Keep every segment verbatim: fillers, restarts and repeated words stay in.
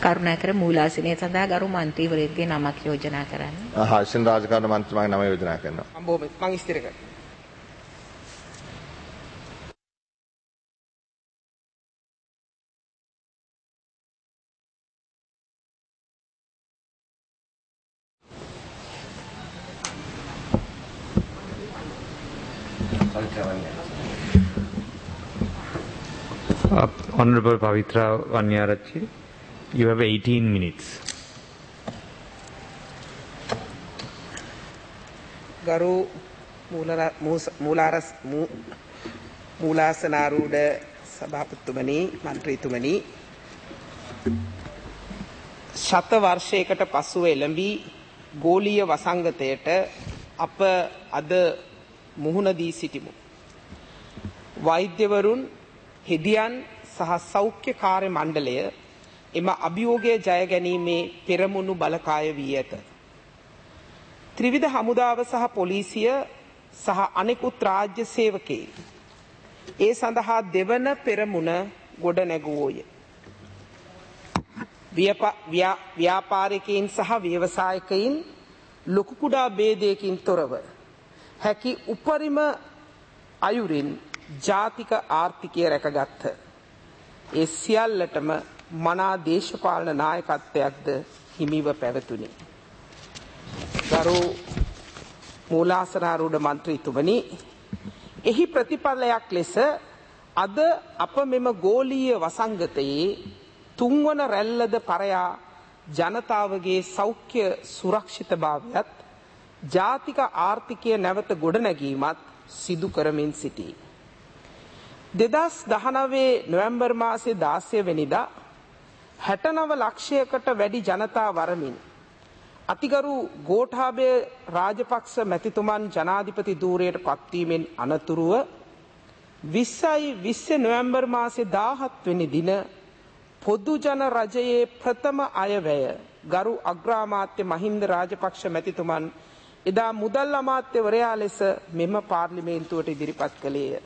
කරුණාකර මූලාසනයේ සඳහා ගරු මන්ත්‍රීවරයෙක්ගේ නමක් යෝජනා කරන්න. හර්ෂන් රාජකාරණ මන්ත්‍රීතුමාගේ නම යෝජනා කරනවා. මම බොහොම මම ස්ථිර කරනවා. Uh, Honorable Pavitra Vanyarachi, you have eighteen minutes. ගරු මූලාරස් මූලාසනාරූඪ සභාපතිතුමනි මන්ත්‍රීතුමනි ශත වර්ෂයකට පසුව එළඹි ගෝලීය වසංගතයට අප අද මුහුණ දී සිටිමු. වෛද්‍යවරුන් හෙදියන් සහ සෞඛ්‍ය කාර්ය මණ්ඩලය එම අභියෝගය ජය ගැනීමේ පෙරමුණු බලකාය වී ඇත. ත්‍රිවිධ හමුදාව සහ පොලිසිය සහ අනෙකුත් රාජ්‍ය සේවකයන් ඒ සඳහා දෙවන පෙරමුණ ගොඩ නැගුවෝය. ව්‍යාපාරිකයින් සහ ව්‍යවසායකයින් ලොකු කුඩා ભેදයකින් තොරව හැකි උපරිම අයුරින් ජාතික ආර්ථිකය රැකගත්හ. ඒ සියල්ලටම මනා දේශපාලන නායකත්වයක්ද හිමිව පැවතුණි. ගරු මූලාසනාරූඪ මන්ත්‍රීතුමනි, එහි ප්‍රතිඵලයක් ලෙස අද අප මෙම ගෝලීය වසංගතයේ තුන්වන රැල්ලද පරයා ජනතාවගේ සෞඛ්‍ය සුරක්ෂිතභාවයත් ජාතික ආර්ථිකය නැවත ගොඩනැගීමත් සිදු කරමින් සිටී. දෙදහස් දහනවය නොවැම්බර් මාසයේ දාසය වෙනිදා හැටනව ලක්ෂයකට වැඩි ජනතා වරමින් අතිගරු ගෝඨාභය රාජපක්ෂ මැතිතුමන් ජනාධිපති ධූරයට පත්වීමෙන් අනතුරුව විස්සයි විස්ස නොවැම්බර් මාසයේ දාහත් වෙනි දින පොදු ජන රජයේ ප්‍රථම අයවැය ගරු අග්‍රාමාත්‍ය මහින්ද රාජපක්ෂ මැතිතුමන් එදා මුදල් අමාත්‍යවරයා ලෙස මෙම පාර්ලිමේන්තුවට ඉදිරිපත් කළේය.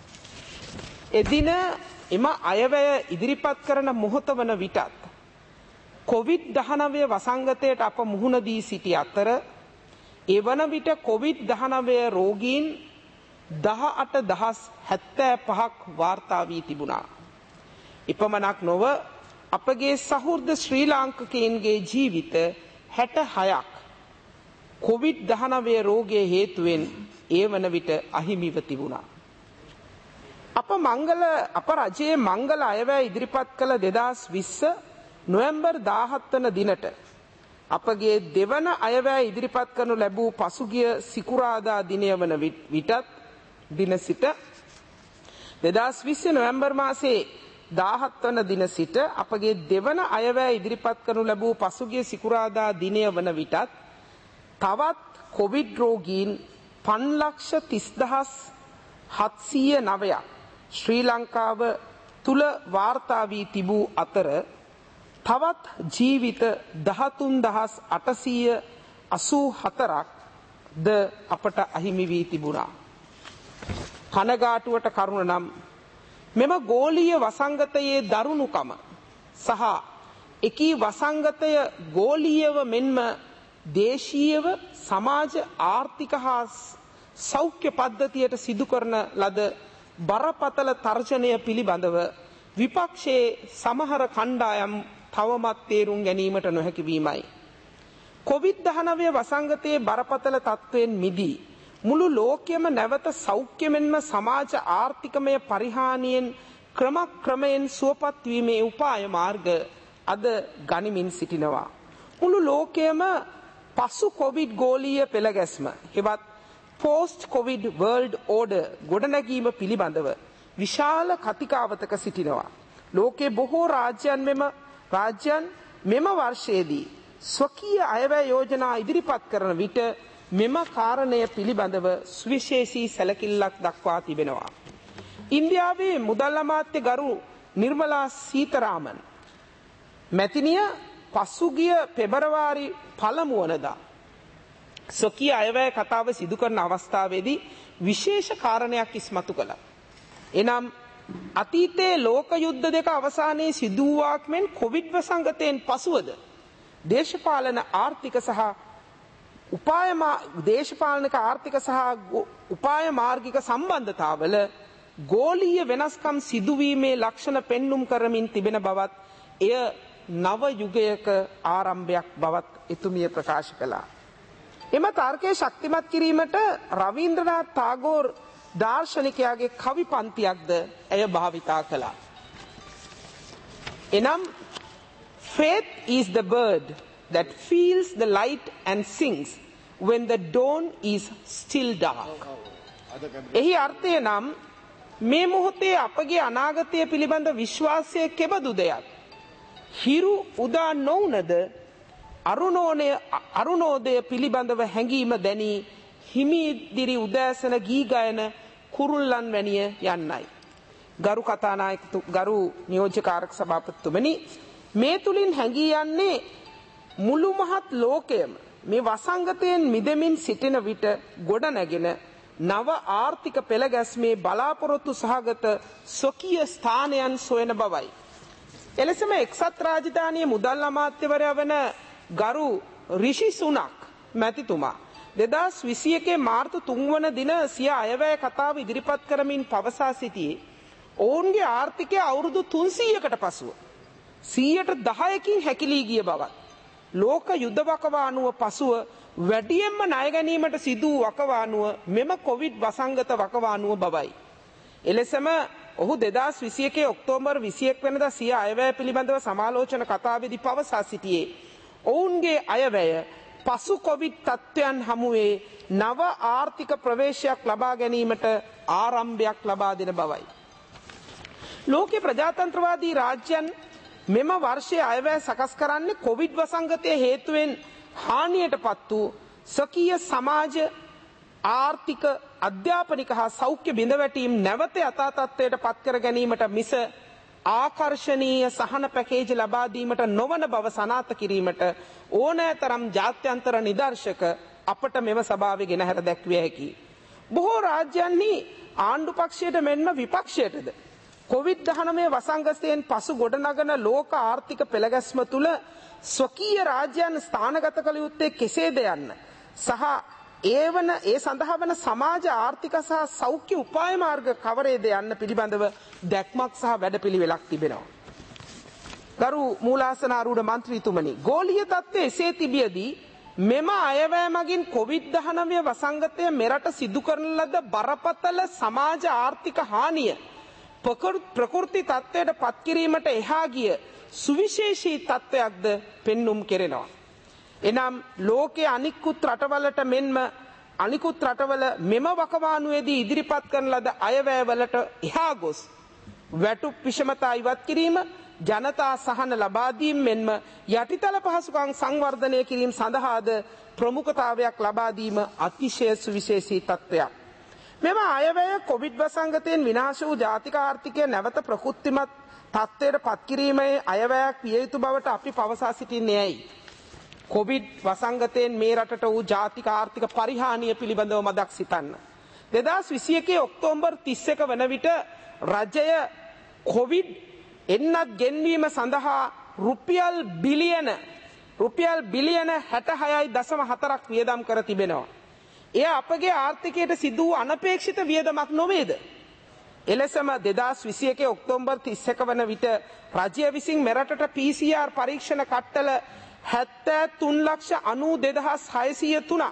එදින එම අයවැය ඉදිරිපත් කරන මොහොත වන විටත් කොවිඩ් දහනවය වසංගතයට අප මුහුණ දී සිටි අතර ඒ වන විට කොවිඩ් දහනවය රෝගීන් දහඅට දහස් හැත්තෑ පහක් වාර්තා වී තිබුණා. එපමණක් නොව අපගේ සහෘද ශ්‍රී ලාංකිකයන්ගේ ජීවිත හැට හයක් කොවිඩ් දහනවය රෝගයේ හේතුවෙන් ඒ වන විට අහිමිව තිබුණා. අප මංගල අප රජයේ මංගල අයවැය ඉදිරිපත් කළ දෙදහස් විස්ස නොවැම්බර් දාහත් වන දිනට අපගේ දෙවන අයවැය ඉදිරිපත් කරනු ලැබූ පසුගිය සිකුරාදා දිනය වන විටත් දින සිට දෙදහස් විස්ස නොවැම්බර් මාසයේ දාහත් වන දින සිට අපගේ දෙවන අයවැය ඉදිරිපත් කරනු ලැබූ පසුගිය සිකුරාදා දිනය වන විටත් තවත් කොවිඩ් රෝගීන් පන්ලක්ෂ තිස්දහස් හත්සීය නවයක් ශ්‍රී ලංකාව තුල වාර්තා වී තිබූ අතර තවත් ජීවිත දහතුන් දහස් අටසීය අසූ හතරක් ද අපට අහිමි වී තිබුණා. කනගාටුවට කරුණ නම් මෙම ගෝලීය වසංගතයේ දරුණුකම සහ එකී වසංගතය ගෝලීයව මෙන්ම දේශීයව සමාජ ආර්ථික හා සෞඛ්‍ය පද්ධතියට සිදු කරන ලද බරපතල තර්ජනය පිළිබඳව විපක්ෂයේ සමහර කණ්ඩායම් තවමත් තේරුම් ගැනීමට නොහැකි වීමයි. කොවිඩ් දහනවය වසංගතයේ බරපතල තත්ත්වයෙන් මිදී මුළු ලෝකයේම නැවත සෞඛ්‍ය මෙන්ම සමාජ ආර්ථිකමය පරිහානියෙන් ක්‍රමක්‍රමයෙන් සුවපත් වීමේ උපාය මාර්ග අද ගනිමින් සිටිනවා. මුළු ලෝකයේම පසු කොවිඩ් ගෝලීය පෙළගැස්ම හෙවත් පෝස්ට් කොවිඩ් වර්ල්ඩ් ඕඩර් ගොඩනැගීම පිළිබඳව විශාල කතිකාවතක සිටිනවා. ලෝකයේ බොහෝ රාජ්‍යයන් මෙම රාජ්‍යයන් මෙම වර්ෂයේදී ස්වකීය අයවැය යෝජනා ඉදිරිපත් කරන විට මෙම කාරණය පිළිබඳව සුවිශේෂී සැලකිල්ලක් දක්වා තිබෙනවා. ඉන්දියාවේ මුදල් අමාත්‍ය ගරු නිර්මලා සීතාරාමන් මැතිනිය පසුගිය පෙබරවාරි පළමු වනදා ස්වකීය අයවැය කතාව සිදු කරන අවස්ථාවේදී විශේෂ කාරණයක් ඉස්මතු කළා. එනම් අතීතයේ ලෝක යුද්ධ දෙක අවසානයේ සිදු වූවාක් මෙන් කොවිඩ් වසංගතයෙන් පසුවද දේශපාලන ආර්ථික සහ උපාය දේශපාලනික ආර්ථික සහ උපාය මාර්ගික සම්බන්ධතාවල ගෝලීය වෙනස්කම් සිදුවීමේ ලක්ෂණ පෙන්눔 කරමින් තිබෙන බවත් එය නව යුගයක ආරම්භයක් බවත් එතුමිය ප්‍රකාශ කළා. එම තර්කයේ ශක්තිමත් කිරීමට රවීන්ද්‍රනාත් tagore දාර්ශනිකයාගේ කවි පන්තියක්ද ඇය භාවිතා කළා. එනම් faith is the bird that feels the light and sings when the dawn is still dark. එහි අර්ථය නම් මේ මොහොතේ අපගේ අනාගතය පිළිබඳ විශ්වාසය කෙබඳු දෙයක්. හිරු උදා නොවුනද අරුණෝණය අරුණෝදය පිළිබඳව හැඟීම දැනී හිමිදිරි උදෑසන ගී ගයන කුරුල්ලන් වැනිය යන්නයි. ගරු කතානායක ගරු නියෝජ්‍ය කාරක සභාපතිතුමනි, මේ තුලින් හැඟී යන්නේ මුළු මහත් ලෝකයම මේ වසංගතයෙන් මිදෙමින් සිටින විට ගොඩ නැගෙන නව ආර්ථික පෙළගැස්මේ බලාපොරොත්තු සහගත ස්වකීය ස්ථානයන් සොයන බවයි. එලෙසම එක්සත් රාජධානියේ මුදල් අමාත්‍යවරයා වන ගරු රිෂි සුනක් මැතිතුමා දෙදහස් විසි එකේ මාර්තු තුන් වන දින සිය අයවැය කතාව ඉදිරිපත් කරමින් පවසා සිටියේ ඔවුන්ගේ ආර්ථිකය අවුරුදු තුන්සීයකට පසුව සීයට දහයකින් හැකිලී ගිය බවත්, ලෝක යුද්ධ වකවානුව පසුව වැඩියෙන්ම ණය ගැනීමට සිදු වූ වකවානුව මෙම කොවිඩ් වසංගත වකවානුව බවයි. එලෙසම ඔහු දෙදහස් විසි එකේ ඔක්තෝබර් විසි එක් වෙනිදා සිය අයවැය පිළිබඳව සමාලෝචන කතාවේදී පවසා සිටියේ ඔවුන්ගේ අයවැය පසු කොවිඩ් තත්ත්වයන් හමුවේ නව ආර්ථික ප්‍රවේශයක් ලබා ගැනීමට ආරම්භයක් ලබා දෙන බවයි. ලෝකේ ප්‍රජාතන්ත්‍රවාදී රාජ්‍යයන් මෙම වර්ෂයේ අයවැය සකස් කරන්නේ කොවිඩ් වසංගතය හේතුවෙන් හානියටපත් වූ ස්වකීය සමාජ ආර්ථික අධ්‍යාපනික හා සෞඛ්‍ය බිඳවැටීම් නැවත යථා තත්ත්වයට පත් කර ගැනීමට මිස ආකර්ශනීය සහන පැකේජ් ලබා දීමට නොවන බව සනාථ කිරීමට ඕනෑතරම් ජාත්‍යන්තර නිදර්ශක අපට මෙම සභාවේ ගෙන හැර දැක්විය හැකියි. බොහෝ රාජ්‍යයන්හි ආණ්ඩු පක්ෂයට මෙන්ම විපක්ෂයටද කොවිඩ් දහනවය වසංගතයෙන් පසු ගොඩනගන ලෝක ආර්ථික පෙළගැස්ම තුළ ස්වකීය රාජ්‍යයන් ස්ථානගත කළ යුත්තේ කෙසේද යන්න සහ ඒ වන ඒ සඳහා වන සමාජ ආර්ථික සහ සෞඛ්‍ය උපාය මාර්ග කවරේද යන්න පිළිබඳව දැක්මක් සහ වැඩපිළිවෙලක් තිබෙනවා. ගරු මූලාසන ආරූඪ මන්ත්‍රීතුමනි, ගෝලීය තත්ත්වය එසේ තිබියදී මෙම අයවැය මගින් කොවිඩ් දහනවය වසංගතය මෙරට සිදු කරන ලද බරපතල සමාජ ආර්ථික හානිය ප්‍රකෘති තත්ත්වයට පත් කිරීමට එහා ගිය සුවිශේෂී තත්ත්වයක්ද පෙන්눔 කෙරෙනවා. එනම් ලෝකයේ අනිකුත් රටවලට මෙන්ම අනිකුත් රටවල මෙම වකවානුවේදී ඉදිරිපත් කරන ලද අයවැයවලට එහා ගොස් වැටුප් විෂමතා ඉවත් කිරීම, ජනතා සහන ලබා දීම මෙන්ම යටිතල පහසුකම් සංවර්ධනය කිරීම සඳහාද ප්‍රමුඛතාවයක් ලබා දීම අතිශය සුවිශේෂී තත්ත්වයක්. මෙම අයවැය කොවිඩ් වසංගතයෙන් විනාශ වූ ජාතික ආර්ථිකය නැවත ප්‍රකෘතිමත් තත්ත්වයට පත් කිරීමේ අයවැයක් විය යුතු බවට අපි පවසා සිටින්නේ ඇයි? කොවිඩ් වසංගතයෙන් මේ රටට වූ ජාතික ආර්ථික පරිහානිය පිළිබඳව මදක් සිතන්න. දෙදහස් විසි එකේ ඔක්තෝබර් තිස් එක වන විට රජය කොවිඩ් එන්නත් ගෙන්වීම සඳහා රුපියල් බිලියන රුපියල් බිලියන හැට හයයි දශම හතරක් වියදම් කර තිබෙනවා. එය අපගේ ආර්ථිකයට සිදු වූ අනපේක්ෂිත වියදමක් නොවේද? එලෙසම දෙදහස් විසි එකේ ඔක්තෝබර් තිස් එක වන විට රජය විසින් මෙරටට පී සී ආර් පරීක්ෂණ කට්ටල හැත්තෑ තුන් ලක්ෂ අනූ දෙදහස් හයසිය තුනක්,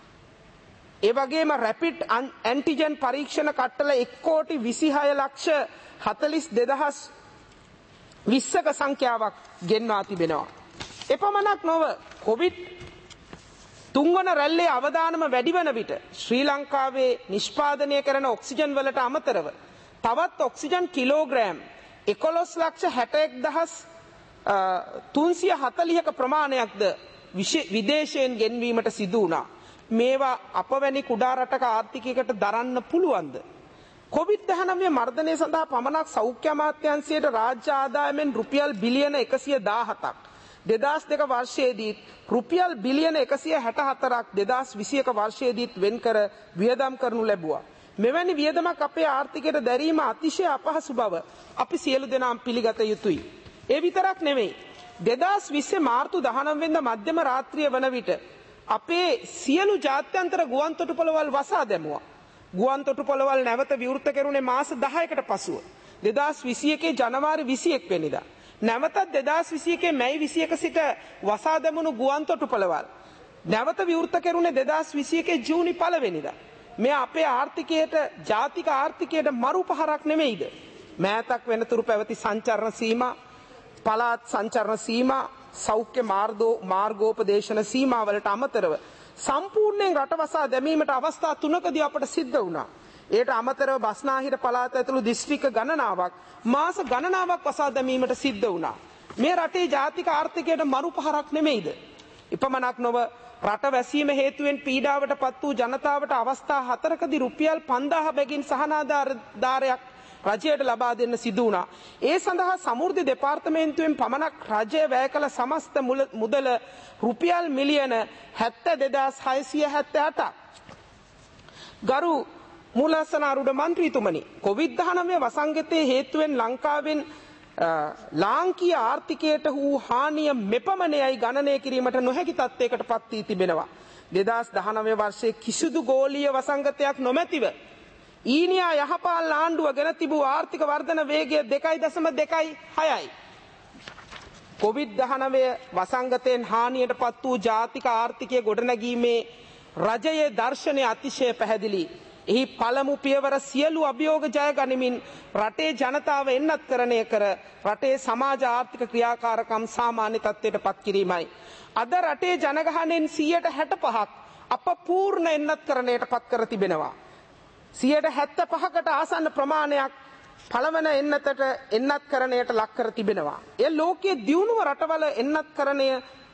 ඒ වගේම රැපිඩ් ඇන්ටිජන් පරීක්ෂණ කට්ටල එක් කෝටි විසිහය ලක්ෂ හතළිස් දෙදහස් විස්සක සංඛ්‍යාවක් ගෙන්වා තිබෙනවා. එපමණක් නොව කොවිඩ් තුන්වන රැල්ලේ අවදානම වැඩි වන විට ශ්‍රී ලංකාවේ නිෂ්පාදනය කරන ඔක්සිජන් වලට අමතරව තවත් ඔක්සිජන් කිලෝග්‍රෑම් එකොළොස් ලක්ෂ හැට එක් දහස් තුන්සිය හතළිහක ප්‍රමාණයක්ද විදේශයෙන් ගෙන්වීමට සිදු වුණා. මේවා අපවැනි කුඩා රටක ආර්ථිකයකට දරන්න පුළුවන්ද? කොවිඩ් දහනවය මර්ධනය සඳහා පමණක් සෞඛ්‍ය අමාත්‍යාංශයට රාජ්‍ය ආදායමෙන් රුපියල් බිලියන එකසිය දාහතක් දෙදහස් දෙක වර්ෂයේදීත් රුපියල් බිලියන එකසිය හැට හතරක් දෙදහස් විසි එක වර්ෂයේදීත් වෙන් කර වියදම් කරනු ලැබුවා. මෙවැනි වියදමක් අපේ ආර්ථිකයට දැරීම අතිශය අපහසු බව අපි සියලු දෙනාම පිළිගත යුතුයි. ඒ විතරක් නෙවෙයි. දෙදාස් විස්සේ මාර්තු දහනවය වෙනිදා මධ්‍යම රාත්‍රිය වන විට අපේ සියලු ජාත්‍යන්තර ගුවන් තොටුපළවල් වසා දැමුවා. ගුවන් තොටුපළවල් නැවත විවෘත කෙරුණේ මාස දහයකට පසුව. දෙදාස් විසි එකේ ජනවාරි විසි එක් වෙනිදා. නැවතත් දෙදාස් විසි එකේ මැයි විසි එක සිට වසා දැමුණු ගුවන් තොටුපළවල් නැවත විවෘත කෙරුණේ දෙදාස් විසි එකේ ජූනි පළවෙනිදා. මේ අපේ ආර්ථිකයට ජාතික ආර්ථිකයට මරු පහරක් නෙමෙයිද? මෑතක් වෙනතුරු පැවති සංචරණ සීමා, පළාත් සංචරණ සීමා, සෞඛ්‍ය මාර්ගෝ මාර්ගෝපදේශන සීමාවලට අමතරව සම්පූර්ණයෙන් රට වසා දැමීමට අවස්ථා තුනකදී අපට සිද්ධ වුණා. ඒට අමතරව බස්නාහිර පළාත ඇතුළු දිස්ත්‍රික්ක ගණනාවක් මාස ගණනාවක් වසා දැමීමට සිද්ධ වුණා. මේ රටේ ජාතික ආර්ථිකයට මරු පහරක් නෙමෙයිද? ඉපමණක් නොව රට වැසීම හේතුවෙන් පීඩාවට පත් වූ ජනතාවට අවස්ථා හතරකදී රුපියල් පන්දාහ බැගින් සහනාධාරයක් රජයට ලබා දෙන්න සිදු වුණා. ඒ සඳහා සමෘද්ධි දෙපාර්තමේන්තුවෙන් පමණක් රජය වැය කළ සමස්ත මුදල රුපියල් මිලියන හැත්තෑ දෙදාස් හයසිය හැත්තෑ අටක්. ගරු මූලස්සනාරූඪ මන්ත්‍රීතුමනි, කොවිඩ් දහනවය වසංගතයේ හේතුවෙන් ලංකාවෙන් ලාංකීය ආර්ථිකයට වූ හානිය මෙපමණයි ගණනය කිරීමට නොහැකි තත්ත්වයකට පත් වී තිබෙනවා. දෙදාස් දහනවය වර්ෂයේ කිසිදු ගෝලීය වසංගතයක් නොමැතිව ඊනියා යහපාලන ආණ්ඩුව ගෙන තිබූ ආර්ථික වර්ධන වේගය දෙකයි දශම දෙකයි හයයි. කොවිඩ් දහනවය වසංගතයෙන් හානියට පත් වූ ජාතික ආර්ථිකය ගොඩනැගීමේ රජයේ දර්ශනය අතිශය පැහැදිලි. එහි පළමු පියවර සියලු අභියෝග ජය ගනිමින් රටේ ජනතාව එන්නත් කරණය කර රටේ සමාජ ආර්ථික ක්‍රියාකාරකම් සාමාන්‍ය තත්ත්වයට පත් කිරීමයි. අද රටේ ජනගහනයෙන් සියයට හැට පහක් අප පූර්ණ එන්නත් කරණයට පත් කර තිබෙනවා. සියයට හැත්තෑ පහකට ආසන්න ප්‍රමාණයක් පළවන එන්නතට එන්නත් කරණයට ලක් කර තිබෙනවා. එය ලෝකයේ දියුණුව රටවල එන්නත් කරණය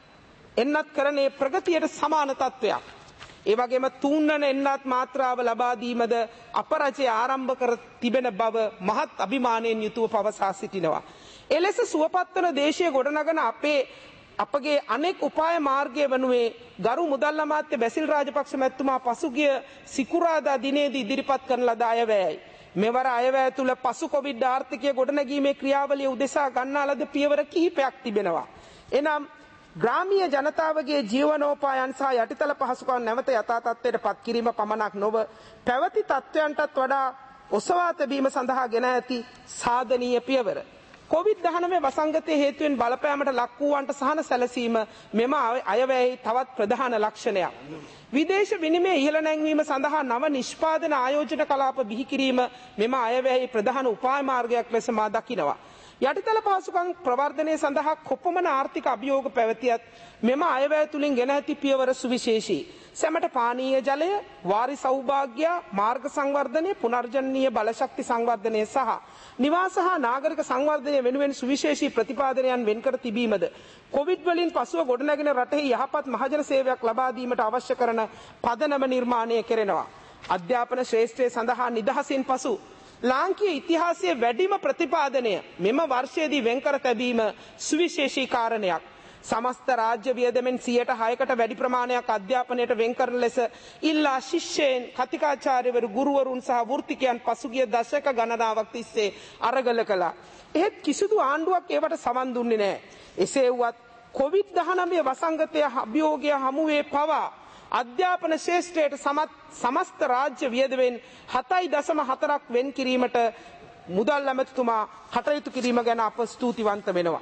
එන්නත් කරණයේ ප්‍රගතියට සමාන තත්ත්වයක්. ඒ වගේම තුන්වන එන්නත් මාත්‍රාව ලබා දීමද අප රජය ආරම්භ කර තිබෙන බව මහත් අභිමානයෙන් යුතුව පවසා සිටිනවා. එලෙස සුවපත් වන දේශය ගොඩනගන අපේ අපගේ අනෙක් උපාය මාර්ගය වනුවේ ගරු මුදල් අමාත්‍ය බැසිල් රාජපක්ෂ මැතිතුමා පසුගිය සිකුරාදා දිනේදී ඉදිරිපත් කරන ලද අයවැයයි. මෙවර අයවැය තුළ පසු කොවිඩ් ආර්ථිකය ගොඩනැගීමේ ක්‍රියාවලිය උදෙසා ගන්නා ලද පියවර කිහිපයක් තිබෙනවා. එනම් ග්‍රාමීය ජනතාවගේ ජීවනෝපායන් සහ යටිතල පහසුකම් නැවත යථා තත්ත්වයට පත් කිරීම පමණක් නොව පැවති තත්ත්වයන්ටත් වඩා ඔසවා තැබීම සඳහා ගෙන ඇති සාධනීය පියවර. කොවිඩ් දහනවය වසංගතයේ හේතුවෙන් බලපෑමට ලක් වූවන්ට සහන සැලසීම මෙම අයවැයෙහි තවත් ප්‍රධාන ලක්ෂණයක්. විදේශ විනිමය ඉහළ නැංවීම සඳහා නව නිෂ්පාදන ආයෝජන කලාප බිහි කිරීම මෙම අයවැයෙහි ප්‍රධාන උපාය මාර්ගයක් ලෙස මා දකිනවා. යටිතල පහසුකම් ප්‍රවර්ධනය සඳහා කොපමණ ආර්ථික අභියෝග පැවතියත් මෙම අයවැය තුලින් ගෙන ඇති පියවර සුවිශේෂී. සැමට පානීය ජලය, වාරි සෞභාග්‍ය, මාර්ග සංවර්ධනය, පුනර්ජනනීය බලශක්ති සංවර්ධනය සහ නිවාස හා නාගරික සංවර්ධනය වෙනුවෙන් සුවිශේෂී ප්‍රතිපාදනයන් වෙන්කර තිබීමද කොවිඩ් වලින් පසුව ගොඩනැගෙන රටෙහි යහපත් මහජන සේවයක් ලබා දීමට අවශ්‍ය කරන පදනම නිර්මාණය කෙරෙනවා. අධ්‍යාපන ශ්‍රේෂ්ඨය සඳහා නිදහසින් පසු ලාංකීය ඉතිහාසයේ වැඩිම ප්‍රතිපාදනය මෙම වර්ෂයේදී වෙන්කර තැබීම සුවිශේෂී කාරණයක්. සමස්ත රාජ්‍ය වියදමෙන් සියයට හයකට වැඩි ප්‍රමාණයක් අධ්‍යාපනයට වෙන් කරන ලෙස ඉල්ලා ශිෂ්‍යයන්, කතිකාචාර්යවරු, ගුරුවරුන් සහ වෘත්තිකයන් පසුගිය දශක ගණනාවක් තිස්සේ අරගල කළා. එහෙත් කිසිදු ආණ්ඩුවක් ඒවට සවන් දුන්නේ නැහැ. එසේ වුවත් කොවිඩ් දහනවය වසංගතයේ අභියෝගය හමුවේ පවා අධ්‍යාපන ශේෂ්ත්‍රයට සමත් සමස්ත රාජ්‍ය වියදමෙන් හතයි දශම හතරක් වෙන් කිරීමට මුදල් ඇමතිතුමා කටයුතු කිරීම ගැන අප ස්තුතිවන්ත වෙනවා.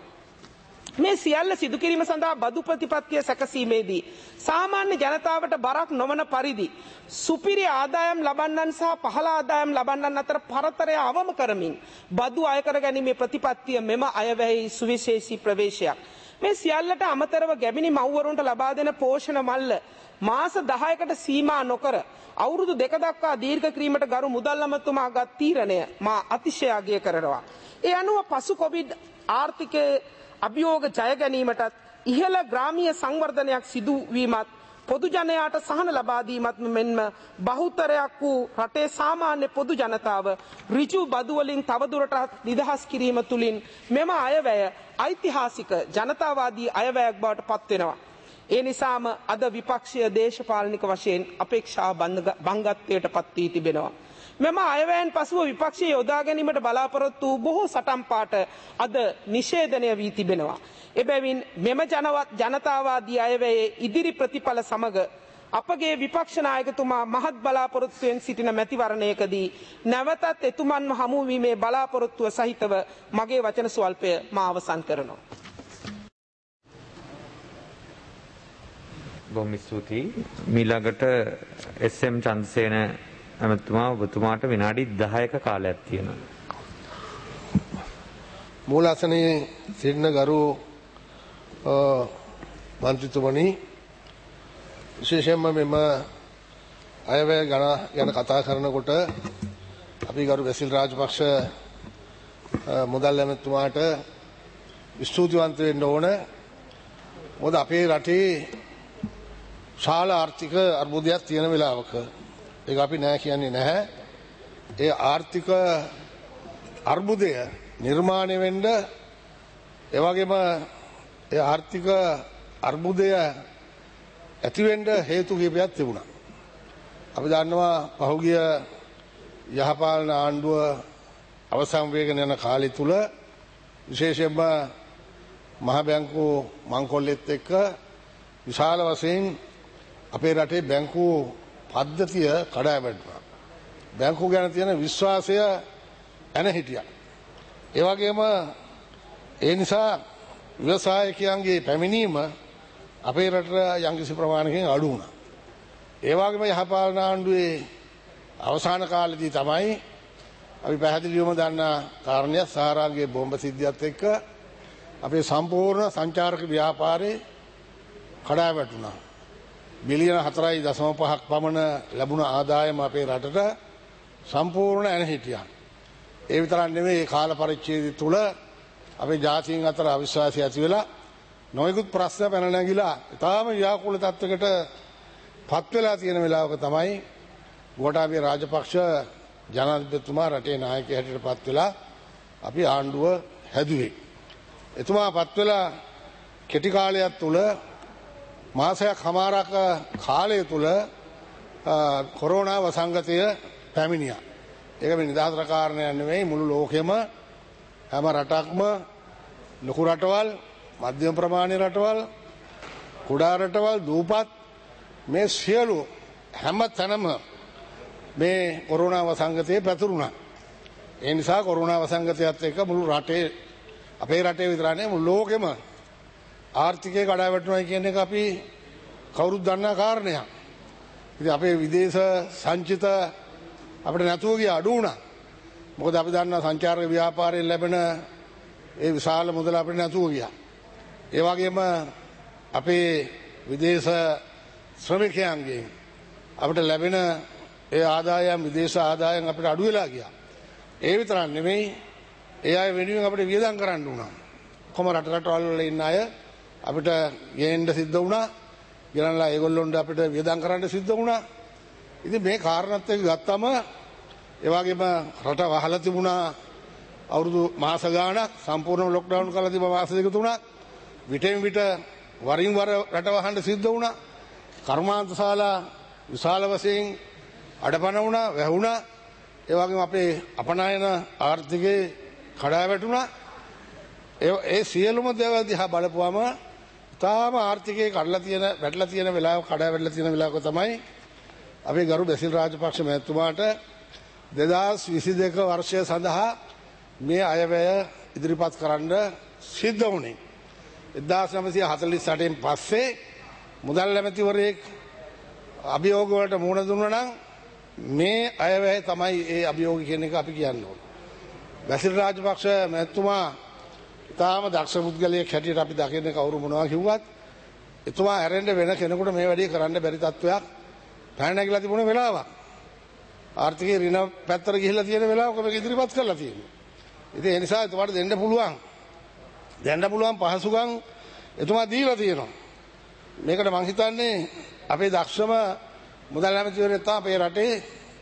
මේ සියල්ල සිදු කිරීම සඳහා බදු ප්‍රතිපත්තිය සැකසීමේදී සාමාන්‍ය ජනතාවට බරක් නොවන පරිදි සුපිරි ආදායම් ලබන්නන් සහ පහළ ආදායම් ලබන්නන් අතර පරතරය අවම කරමින් බදු අය කර ගැනීමේ ප්‍රතිපත්තිය මෙම අයවැයෙහි සුවිශේෂී ප්‍රවේශයක්. මේ සියල්ලට අමතරව ගැබිනි මව්වරුන්ට ලබා දෙන පෝෂණ මල්ල මාස දහයකට සීමා නොකර අවුරුදු දෙක දක්වා දීර්ඝ කිරීමට ගරු මුදල් අමාත්‍යතුමා ගත් තීරණය මා අතිශය අගය කරනවා. ඒ අනුව පසු කොවිඩ් ආර්ථිකයේ අභියෝග ජය ගැනීමටත් ඉහළ ග්‍රාමීය සංවර්ධනයක් සිදුවීමත් පොදු ජනයාට සහන ලබා දීමත් මෙන්ම බහුතරයක් වූ රටේ සාමාන්‍ය පොදු ජනතාව ඍජු බදු වලින් තවදුරටත් නිදහස් කිරීම තුලින් මෙම අයවැය ඓතිහාසික ජනතාවාදී අයවැයක් බවට පත් වෙනවා. ඒ නිසාම අද විපක්ෂීය දේශපාලනික වශයෙන් අපේක්ෂා බංගත්වයට පත් වී තිබෙනවා. මෙම අයවැයෙන් පසුව විපක්ෂයේ යොදා ගැනීමට බලාපොරොත්තු වූ බොහෝ සටන් පාට අද නිෂේධනය වී තිබෙනවා. එබැවින් මෙම ජනවත් ජනතාවාදී අයවැයේ ඉදිරි ප්‍රතිඵල සමග අපගේ විපක්ෂ නායකතුමා මහත් බලාපොරොත්තුවෙන් සිටින මැතිවරණයකදී නැවතත් එතුමන්ව හමු වීමේ බලාපොරොත්තුව සහිතව මගේ වචන ස්වල්පය මා අවසන් කරනවා. බොහොම ස්තුතියි. මීළඟට එස් එම් චන්ද්‍රසේන ඇමතුමා ඔබතුමාට විනාඩි දහයක කාලයක් තියෙනවා. මූලාසනයේ සිටින ගරු මන්ත්‍රීතුමනි, විශේෂයෙන්ම මෙම අයවැය ගැන කතා කරනකොට අපි ගරු බැසිල් රාජපක්ෂ මුදල් ඇමතුමාට ස්තුතිවන්ත වෙන්න ඕන. මොකද අපේ රටේ ශාල ආර්ථික අර්බුදයක් තියෙන වෙලාවක ඒක අපි නෑ කියන්නේ නැහැ. ඒ ආර්ථික අර්බුදය නිර්මාණය වෙන්න ඒ වගේම ඒ ආර්ථික අර්බුදය ඇතිවෙන්න හේතු කිහිපයක් තිබුණා. අපි දන්නවා පහුගිය යහපාලන ආණ්ඩුව අවසන් වේගෙන යන කාලය තුල විශේෂයෙන්ම මහ බැංකු මංකොල්ලෙත් එක්ක විශාල වශයෙන් අපේ රටේ බැංකු පද්ධතිය කඩා වැටුණා. බැංකු ගැන තියෙන විශ්වාසය එන හිටියා. ඒ වගේම ඒ නිසා ව්‍යවසායකයන්ගේ පැමිණීම අපේ රටට යම්කිසි ප්‍රමාණයකින් අඩු වුණා. ඒ වගේම යහපාලන ආණ්ඩුවේ අවසාන කාලෙදී තමයි අපි පැහැදිලිවම දන්නා කාරණය සහරාගේ බෝම්බ සිද්ධියත් එක්ක අපේ සම්පූර්ණ සංචාරක ව්‍යාපාරේ කඩා වැටුණා. බිලියන හතරයි දශම පහක් පමණ ලැබුණ ආදායම අපේ රටට සම්පූර්ණ ඇන හිටියා. ඒ විතරක් නෙවෙයි කාල පරිච්ඡේදය තුල අපේ ජාතීන් අතර අවිශ්වාසය ඇති වෙලා නොයෙකුත් ප්‍රශ්න පැන නැගිලා ඊටාම ව්‍යාකූල තත්වයකට පත් වෙලා තියෙන වෙලාවක තමයි ගෝඨාභය රාජපක්ෂ ජනාධිපතිතුමා රටේ නායකයෙක් හැටියට පත් වෙලා අපි ආණ්ඩුව හැදුවේ. එතුමා පත් වෙලා කෙටි කාලයක් තුල මාසයක් හමාරක කාලය තුල කොරෝනා වසංගතය පැමිණියා. ඒක මේ නිදහස් කාරණයක් නෙවෙයි, මුළු ලෝකෙම හැම රටක්ම ලොකු රටවල්, මධ්‍යම ප්‍රමාණයේ රටවල්, කුඩා රටවල්, දූපත් මේ සියලු හැම තැනම මේ කොරෝනා වසංගතය පැතුරුණා. ඒ නිසා කොරෝනා වසංගතයත් එක්ක මුළු රටේ, අපේ රටේ විතරක් නෙවෙයි මුළු ලෝකෙම ආර්ථිකය කඩා වැටුණා කියන එක අපි කවුරුත් දන්නා කාරණයක්. ඉතින් අපේ විදේශ සංචිත අපිට නැතුව ගිය අඩු වුණා. මොකද අපි දන්නා සංචාරක ව්‍යාපාරයෙන් ලැබෙන ඒ විශාල මුදල අපිට නැතුව ගියා. ඒ වගේම අපේ විදේශ ශ්‍රමිකයන්ගෙන් අපිට ලැබෙන ඒ ආදායම්, විදේශ ආදායම් අපිට අඩු වෙලා ගියා. ඒ විතරක් නෙමෙයි, ඒ අය වෙනුවෙන් අපිට වියදම් කරන්න වුණා. කොහොම රට රටවල් වල ඉන්න අය අපිට ගේන්න සිද්ධ වුණා. ගෙනල්ලා ඒගොල්ලොන්ට අපිට වියදම් කරන්න සිද්ධ වුණා. ඉතින් මේ කාරණාත් එක්ක ගත්තම ඒ වගේම රට වහලා තිබුණා අවුරුදු මාස ගාණක් සම්පූර්ණ ලොක්ඩවුන් කරලා තිබ්බ මාස දෙක තුනක්. විටෙන් විට වරින් වර රට වහන්න සිද්ධ වුණා. කර්මාන්තශාලා විශාල වශයෙන් අඩපණ වුණා, වැහුණා. ඒ වගේම අපේ අපනයන ආර්ථිකේ කඩා වැටුණා. ඒ ඒ සියලුම දේවල් දිහා බලපුවම තාම ආර්ථිකේ කඩලා තියෙන, වැටලා තියෙන වෙලාව, කඩා වැටලා තියෙන වෙලාවක තමයි අපේ ගරු බැසිල් රාජපක්ෂ මහත්මයාට දෙදාස් විසි දෙක වර්ෂය සඳහා මේ අයවැය ඉදිරිපත් කරන්න සිද්ධ වුණේ. එක්දාස් නවසිය හතළිස් අටෙන් පස්සේ මුදල් ඇමතිවරයෙක් අභියෝග වලට මුහුණ දුන්නා නම් මේ අයවැය තමයි ඒ අභියෝග කියන එක අපි කියන්න ඕන. බැසිල් රාජපක්ෂ මහත්මයා තාම දක්ෂ පුද්ගලයෙක් හැටියට අපි දකින්නේ කවුරු මොනවා කිව්වත් එතුමා ඇරෙන්න වෙන කෙනෙකුට මේ වැඩේ කරන්න බැරි තත්වයක් පැන නැගිලා තිබුණ වෙලාවක්. ආර්ථිකේ ඍණ පැත්තට ගිහිල්ලා තියෙන වෙලාවක මේක ඉදිරිපත් කරලා තියෙනවා. ඉතින් ඒ නිසා එතුමාට දෙන්න පුළුවන් දෙන්න පුළුවන් පහසුකම් එතුමා දීලා තියෙනවා. මේකට මම හිතන්නේ අපේ දක්ෂම මුදල් ඇමතිවරයෙක් තමයි අපේ රටේ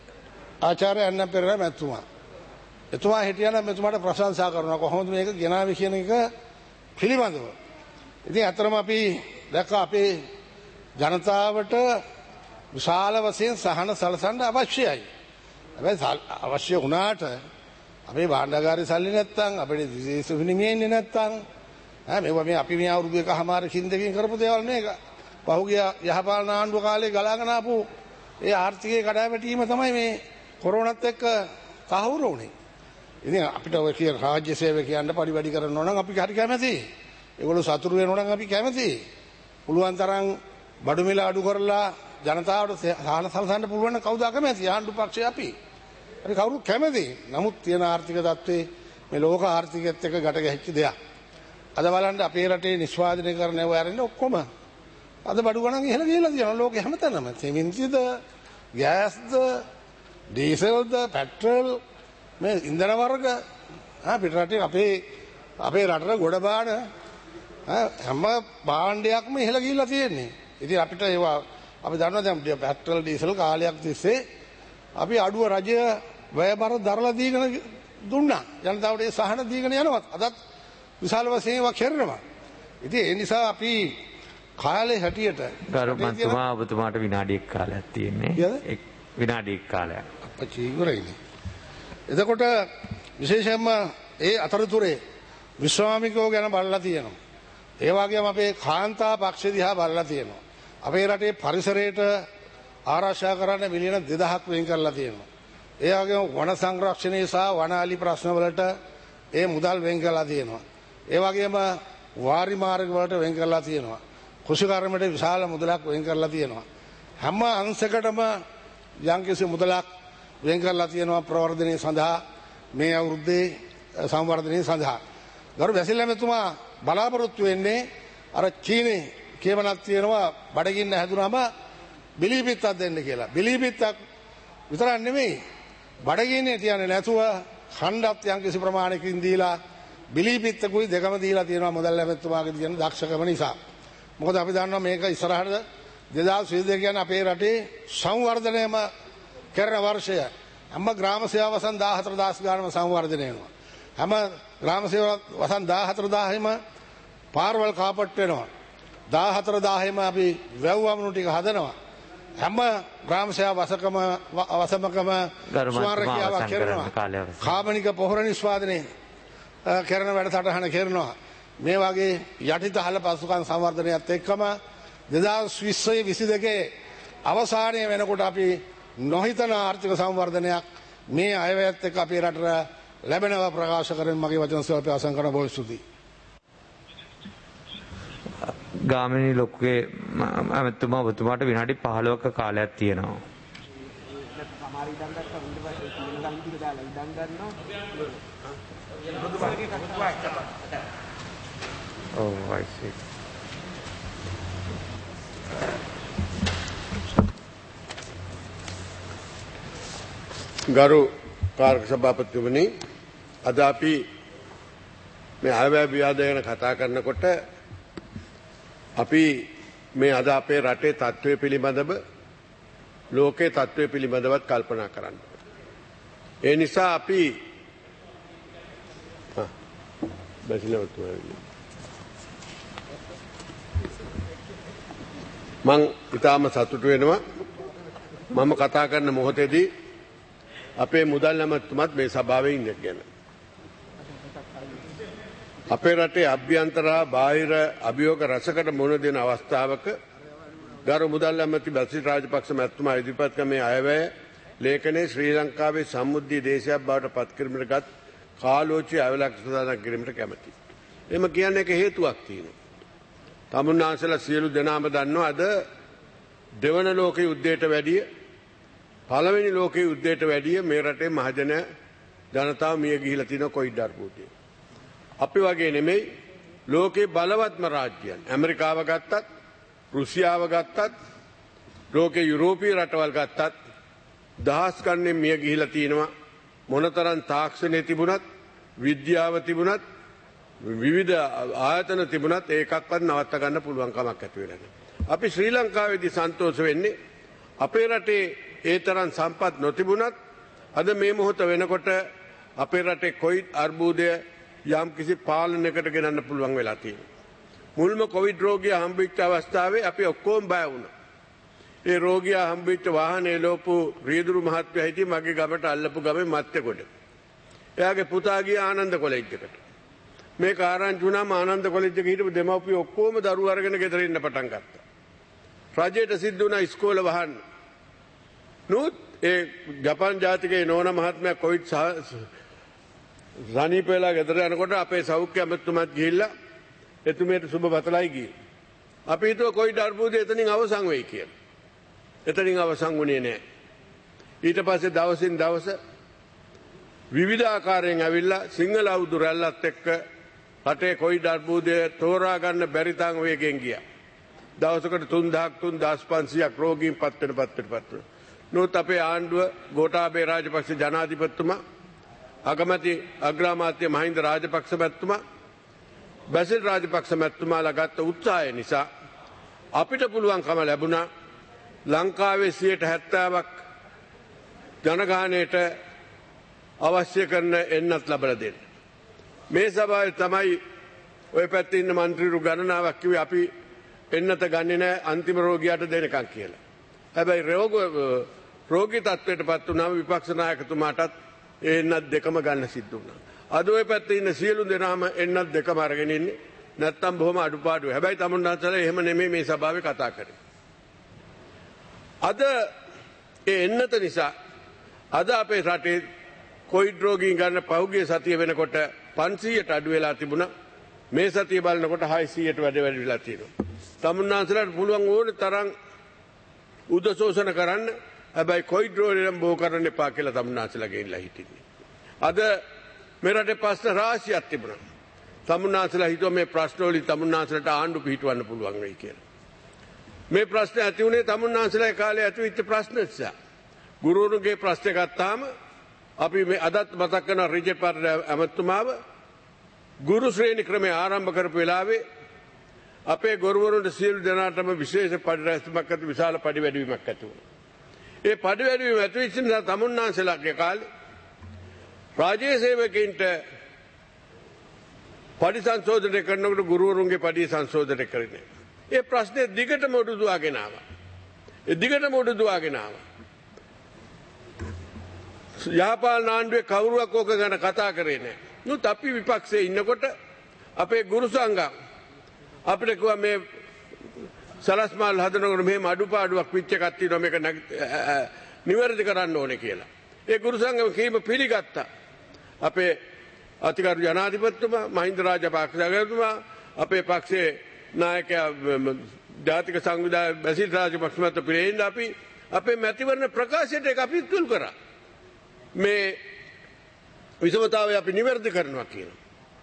ආචාර්ය අන්නම් පෙරේරා මැතිතුමා. එතුමා හිටියනම් එතුමාට ප්‍රශංසා කරනවා කොහොමද මේක ගෙනාවේ කියන එක පිළිබඳව. ඉතින් අතරම අපි දැක්ක අපේ ජනතාවට විශාල වශයෙන් සහන සලසන්න අවශ්‍යයි. හැබැයි අවශ්‍ය වුණාට අපේ භාණ්ඩාගාරේ සල්ලි නැත්තම් අපේ විශේෂ විනිමයන්නේ නැත්තම් ඈ මේවා මේ අපි මේ අවුරුදු එකමාරකින් දෙකකින් කරපු දේවල් නේ. පහුගිය යහපාලන ආණ්ඩුව කාලේ ගලාගෙන ආපු ඒ ආර්ථිකයේ කඩාවැටීම තමයි මේ කොරෝනාත් එක්ක තහවුරු වුණේ. ඉතින් අපිට ඔය කියන රාජ්‍ය සේවකයන්ට පරි වැඩි කරනවා නම් අපි හරි කැමතියි. ඒගොල්ලෝ සතුරු වෙනවා නම් අපි කැමතියි. පුළුවන් තරම් බඩු මිල අඩු කරලා ජනතාවට සාහන සලසන්න පුළුවන් නම් කවුද අකමැති? ආණ්ඩු පක්ෂය අපි. හරි කවුරු කැමති. නමුත් තියෙන ආර්ථික තත්ත්වේ මේ ලෝක ආර්ථිකයත් එක්ක ගැට ගැහිච්ච දෙයක්. අද බලන්න අපේ රටේ නිෂ්පාදනය කරන ඒවා අරින්න ඔක්කොම අද බඩු ගණන් ඉහළ ගිහලා තියෙනවා ලෝකෙ හැමතැනම. සිමෙන්තිද, ගෑස්ද, ඩීසල්ද, පෙට්‍රල් මේ ඉන්ධන වර්ග ආ පිට රටේ අපේ අපේ රටේ ගොඩ බාන හැම භාණ්ඩයක්ම ඉහළ ගිහිල්ලා තියෙන්නේ. ඉතින් අපිට ඒවා අපි දන්නවා දැන් පෙට්‍රල් ඩීසල් කාලයක් තිස්සේ අපි අඩුව රජය වැයබර දරලා දීගෙන දුන්නා. ජනතාවට ඒ සහන දීගෙන යනවා. අදත් විශාල වශයෙන් ඒවා කරනවා. ඉතින් ඒ නිසා අපි කාලේ හැටියට ගරු මන්තුමා ඔබතුමාට විනාඩියක් කාලයක් තියෙන්නේ. එක් විනාඩියක් කාලයක්. අපච්චි ඉවරයිනේ. එතකොට විශේෂයෙන්ම ඒ අතරතුරේ විශ්‍රාමිකයෝ ගැන බලලා තියෙනවා. ඒ වගේම අපේ කාන්තා පක්ෂ දිහා බලලා තියෙනවා. අපේ රටේ පරිසරයට ආරක්ෂා කරන්න මිලියන දෙදහක් වෙන් කරලා තියෙනවා. ඒ වගේම වන සංරක්ෂණය සහ වන අලි ප්‍රශ්න වලට ඒ මුදල් වෙන් කරලා තියෙනවා. ඒ වගේම වාරි මාර්ග වලට වෙන් කරලා තියෙනවා. කෘෂිකර්මයට විශාල මුදලක් වෙන් කරලා තියෙනවා. හැම අංශයකටම යම්කිසි මුදලක් වෙන් කරලා තියෙනවා ප්‍රවර්ධනය සඳහා මේ අවුරුද්දේ සංවර්ධනය සඳහා. ගරු බැසිල් ඇමතුමා බලාපොරොත්තු වෙන්නේ අර චීනේ කියමනක් තියෙනවා බඩගින්න හැදුනම බිලිපිත්තක් දෙන්න කියලා. බිලිපිත්තක් විතරක් නෙමෙයි බඩගින්නේ තියන්නේ නැතුව ඛණ්ඩත් යම්කිසි ප්‍රමාණයකින් දීලා බිලිපිත්තකුයි දෙකම දීලා තියෙනවා මොදල් ඇමතුමාගේ තියෙන දක්ෂකම නිසා. මොකද අපි දන්නවා මේක ඉස්සරහට දෙදාස් විසි දෙක කියන්නේ අපේ රටේ සංවර්ධනයම කරන වර්ෂය. හැම ග්‍රාම සේවා වසන් දාහතර දහස් ගානම සංවර්ධනය වෙනවා. හැම ග්‍රාම සේවා වසන් දාහතර දහසෙම පාරවල් කාපට් වෙනවා. දාහතර දහසෙම අපි වැව් වමනු ටික හදනවා. හැම ග්‍රාම සේවා වසකම වසමකම ස්වාරකියාවක් කරනවා. කාබනික පොහොර නිෂ්පාදනය කරන වැඩසටහන කරනවා. මේ වගේ යටිතහල පසුකම් සංවර්ධනයත් එක්කම දෙදාස් විසි දෙකේ අවසානය වෙනකොට අපි නොහිතන ආර්ථික සංවර්ධනයක් මේ අයවැයත් එක්ක අපේ රටට ලැබෙනවා ප්‍රකාශ කරන මගේ වචන ස්වල්පය අවසන් කරන බොහොම ස්තුතියි. ගාමිණී ලොකුගේ ඇමතුමා ඔබතුමාට විනාඩි පහළොවක කාලයක් තියෙනවා. Oh, I see. ගරු කාර්ක සභාපතිතුමනි, අද අපි මේ අයවැය විවාදය ගැන කතා කරනකොට අපි මේ අද අපේ රටේ තත්ත්වය පිළිබඳව ලෝකයේ තත්ත්වය පිළිබඳවත් කල්පනා කරන්න. ඒ නිසා අපි මං ඉතාම සතුටු වෙනවා මම කතා කරන මොහොතේදී අපේ මුදල් ඇමතුමත් මේ සභාවේ ඉන්න ගැන. අපේ රටේ අභ්‍යන්තර හා බාහිර අභියෝග රසකට මුහුණ දෙන අවස්ථාවක ගරු මුදල් ඇමති බසිල් රාජපක්ෂ මැතිතුමා ඉදිරිපත් කළ මේ අයවැය ලේඛනයේ ශ්‍රී ලංකාවේ සම්මුද්ධි දේශයක් බවට පත් කිරීමට ගත් කාලෝචි අයවැයක් සදානම් කිරීමට කැමැති. එම කියන්නේ එක හේතුවක් තියෙනවා. තමුන්නාන්සලා සියලු දෙනාම දන්නවා අද දෙවන ලෝක යුද්ධයට වැඩිය පළවෙනි ලෝක යුද්ධයට වැඩිය මේ රටේ මහජන ජනතාව මිය ගිහිලා තියෙන කොවිඩ් අර්බුදයේ. අපි වගේ නෙමෙයි ලෝකේ බලවත්ම රාජ්‍යයන් ඇමරිකාව ගත්තත් රුසියාව ගත්තත් ලෝකේ යුරෝපීය රටවල් ගත්තත් දහස් ගණන් මිය ගිහිලා තියෙනවා. මොනතරම් තාක්ෂණය තිබුණත් විද්‍යාව තිබුණත් විවිධ ආයතන තිබුණත් ඒකක්වත් නවත්ත ගන්න පුළුවන් කමක් ඇති වෙලා නැහැ. අපි ශ්‍රී ලංකාවේදී සන්තෝෂ වෙන්නේ අපේ රටේ ඒ තරම් සම්පත් නොතිබුණත් අද මේ මොහොත වෙනකොට අපේ රටේ කොවිඩ් අර්බුදය යම් කිසි පාලනයකට ගෙනන්න පුළුවන් වෙලා තියෙනවා. මුල්ම කොවිඩ් රෝගියා හම්බෙච්ච අවස්ථාවේ අපි ඔක්කොම බය වුණා. ඒ රෝගියා හම්බෙච්ච වාහනේ ලෝපු රියදුරු මහත්මයා හිටියේ මගේ ගමට අල්ලපු ගමේ මත්තේගොඩ. එයාගේ පුතා ගියා ආනන්ද කොලෙජ් එකට. මේ කාරණා වුණාම ආනන්ද කොලෙජ් එකේ හිටපු දෙමව්පියෝ ඔක්කොම දරුවෝ අරගෙන ගෙදර ඉන්න පටන් ගත්තා. රජයට සිද්ධ වුණා ඉස්කෝල වහන්න. නමුත් ඒ ජපාන් ජාතිකයේ නෝන මහත්මයා කොවිඩ් සනීප වෙලා ගෙදර යනකොට අපේ සෞඛ්‍ය අමාත්‍යතුමාත් ගිහිල්ලා එතුමියට සුබ බතලයි ගියේ. අපි හිතුවා කොවිඩ් අර්බුදය එතනින් අවසන් වෙයි කියලා. එතනින් අවසන් වුණේ නැහැ. ඊට පස්සේ දවසින් දවස විවිධ ආකාරයෙන් ඇවිල්ලා සිංහල අවුරුදු රැල්ලත් එක්ක රටේ කොවිඩ් අර්බුදය තෝරා ගන්න බැරි තරම් වේගෙන් ගියා. දවසකට තුන්දහක් තුන්දාස් පන්සීයක් රෝගීන් පත් වෙන පත් වෙන පත් වෙන. නමුත් අපේ ආණ්ඩුව ගෝඨාභය රාජපක්ෂ ජනාධිපතිතුමා අගමැති අග්‍රාමාත්‍ය මහින්ද රාජපක්ෂ මැතිතුමා බැසිල් රාජපක්ෂ මැතිතුමාලා ගත්ත උත්සාහය නිසා අපිට පුළුවන්කම ලැබුණා ලංකාවේ සියයට හැත්තෑවක් ජනගහනයට අවශ්‍ය කරන එන්නත් ලබලා දෙන්න. මේ සභාවේ තමයි ඔය පැත්තේ ඉන්න മന്ത്രിරු ගණනාවක් කිව්වේ අපි එන්නත ගන්නේ නැහැ අන්තිම රෝගියාට දෙනකන් කියලා. හැබැයි රෝග රෝගී තත්ත්වයටපත් වුණාම විපක්ෂ නායකතුමාටත් ඒ එන්නත් දෙකම ගන්න සිද්ධ වුණා. අද ඔය පැත්තේ ඉන්න සියලු දෙනාම එන්නත් දෙකම අරගෙන ඉන්නේ. නැත්තම් බොහොම අඩුපාඩු. හැබැයි තමුන්නාන්සලා එහෙම නෙමෙයි මේ සභාවේ කතා කරේ. අද ඒ එන්නත නිසා අද අපේ රටේ කොවිඩ් රෝගීන් ගන්න පහුගිය සතිය වෙනකොට පන්සීයට අඩු වෙලා තිබුණා. මේ සතිය බලනකොට හයසීයට වැඩි වැඩි වෙලා තියෙනවා. තමුන්නාන්සලාට පුළුවන් ඕනේ තරම් උදසෝසන කරන්න. හැබැයි කොවිඩ් රෝගීන් බෝ කරන්න එපා කියලා තමුන්නාන්සලා ගෙන්නලා හිටින්නේ. අද මේ රටේ ප්‍රශ්න රාශියක් තිබුණා. තමුන්නාන්සලා හිතුවා මේ ප්‍රශ්න වලින් තමුන්නාන්සලට ආණ්ඩු පිහිටවන්න පුළුවන් වෙයි කියලා. මේ ප්‍රශ්න ඇති වුණේ තමුන්නාන්සලා කාලේ ඇති වෙච්ච ප්‍රශ්න නිසා. ගුරුවරුන්ගේ ප්‍රශ්න ගත්තාම අපි මේ අදත් මතක් කරන රිජෙපර් ඇමතුමාව ගුරු ශ්‍රේණි ක්‍රමය ආරම්භ කරපු වෙලාවේ අපේ ගුරුවරුන්ට සියලු දෙනාටම විශේෂ පරිරැස්මක් ඇති විශාල පඩි වැඩිවීමක් ඇති වුණා. ඒ පඩි වැඩිවීම ඇති වෙච්ච නිසා තමුන්නාන්සලාගේ කාලේ රාජ්‍ය සේවකයින්ට පඩි සංශෝධනය කරනකොට ගුරුවරුන්ගේ පඩි සංශෝධනය කරන්නේ. ඒ ප්‍රශ්නේ දිගටම උඩුදුවාගෙන ආවා. ඒ දිගටම උඩුදුවාගෙන ආවා. යහපාලන ආණ්ඩුවේ කවුරුවක් ඕක ගැන කතා කරේ නැහැ. නුත් අපි විපක්ෂයේ ඉන්නකොට අපේ ගුරු සංඝම් අපිට කිව්වා මේ සලස්මාල් හදනකොට මෙහෙම අඩුපාඩුවක් විච්ච එකක් තියෙනවා මේක නිවැරදි කරන්න ඕනේ කියලා. ඒ ගුරු සංඝම් කීම පිළිගත්තා. අපේ අතිගරු ජනාධිපතිතුමා මහින්ද රාජපක්ෂතුමා අපේ පක්ෂයේ නායකයා ජාතික සංවිධායක බැසිල් රාජපක්ෂ මහත්මයා පිළිෙන්න අපි අපේ මැතිවරණ ප්‍රකාශයට ඒක අපි තුල් කරා. මේ විසමතාවය අපි නිවැරදි කරනවා කියනවා.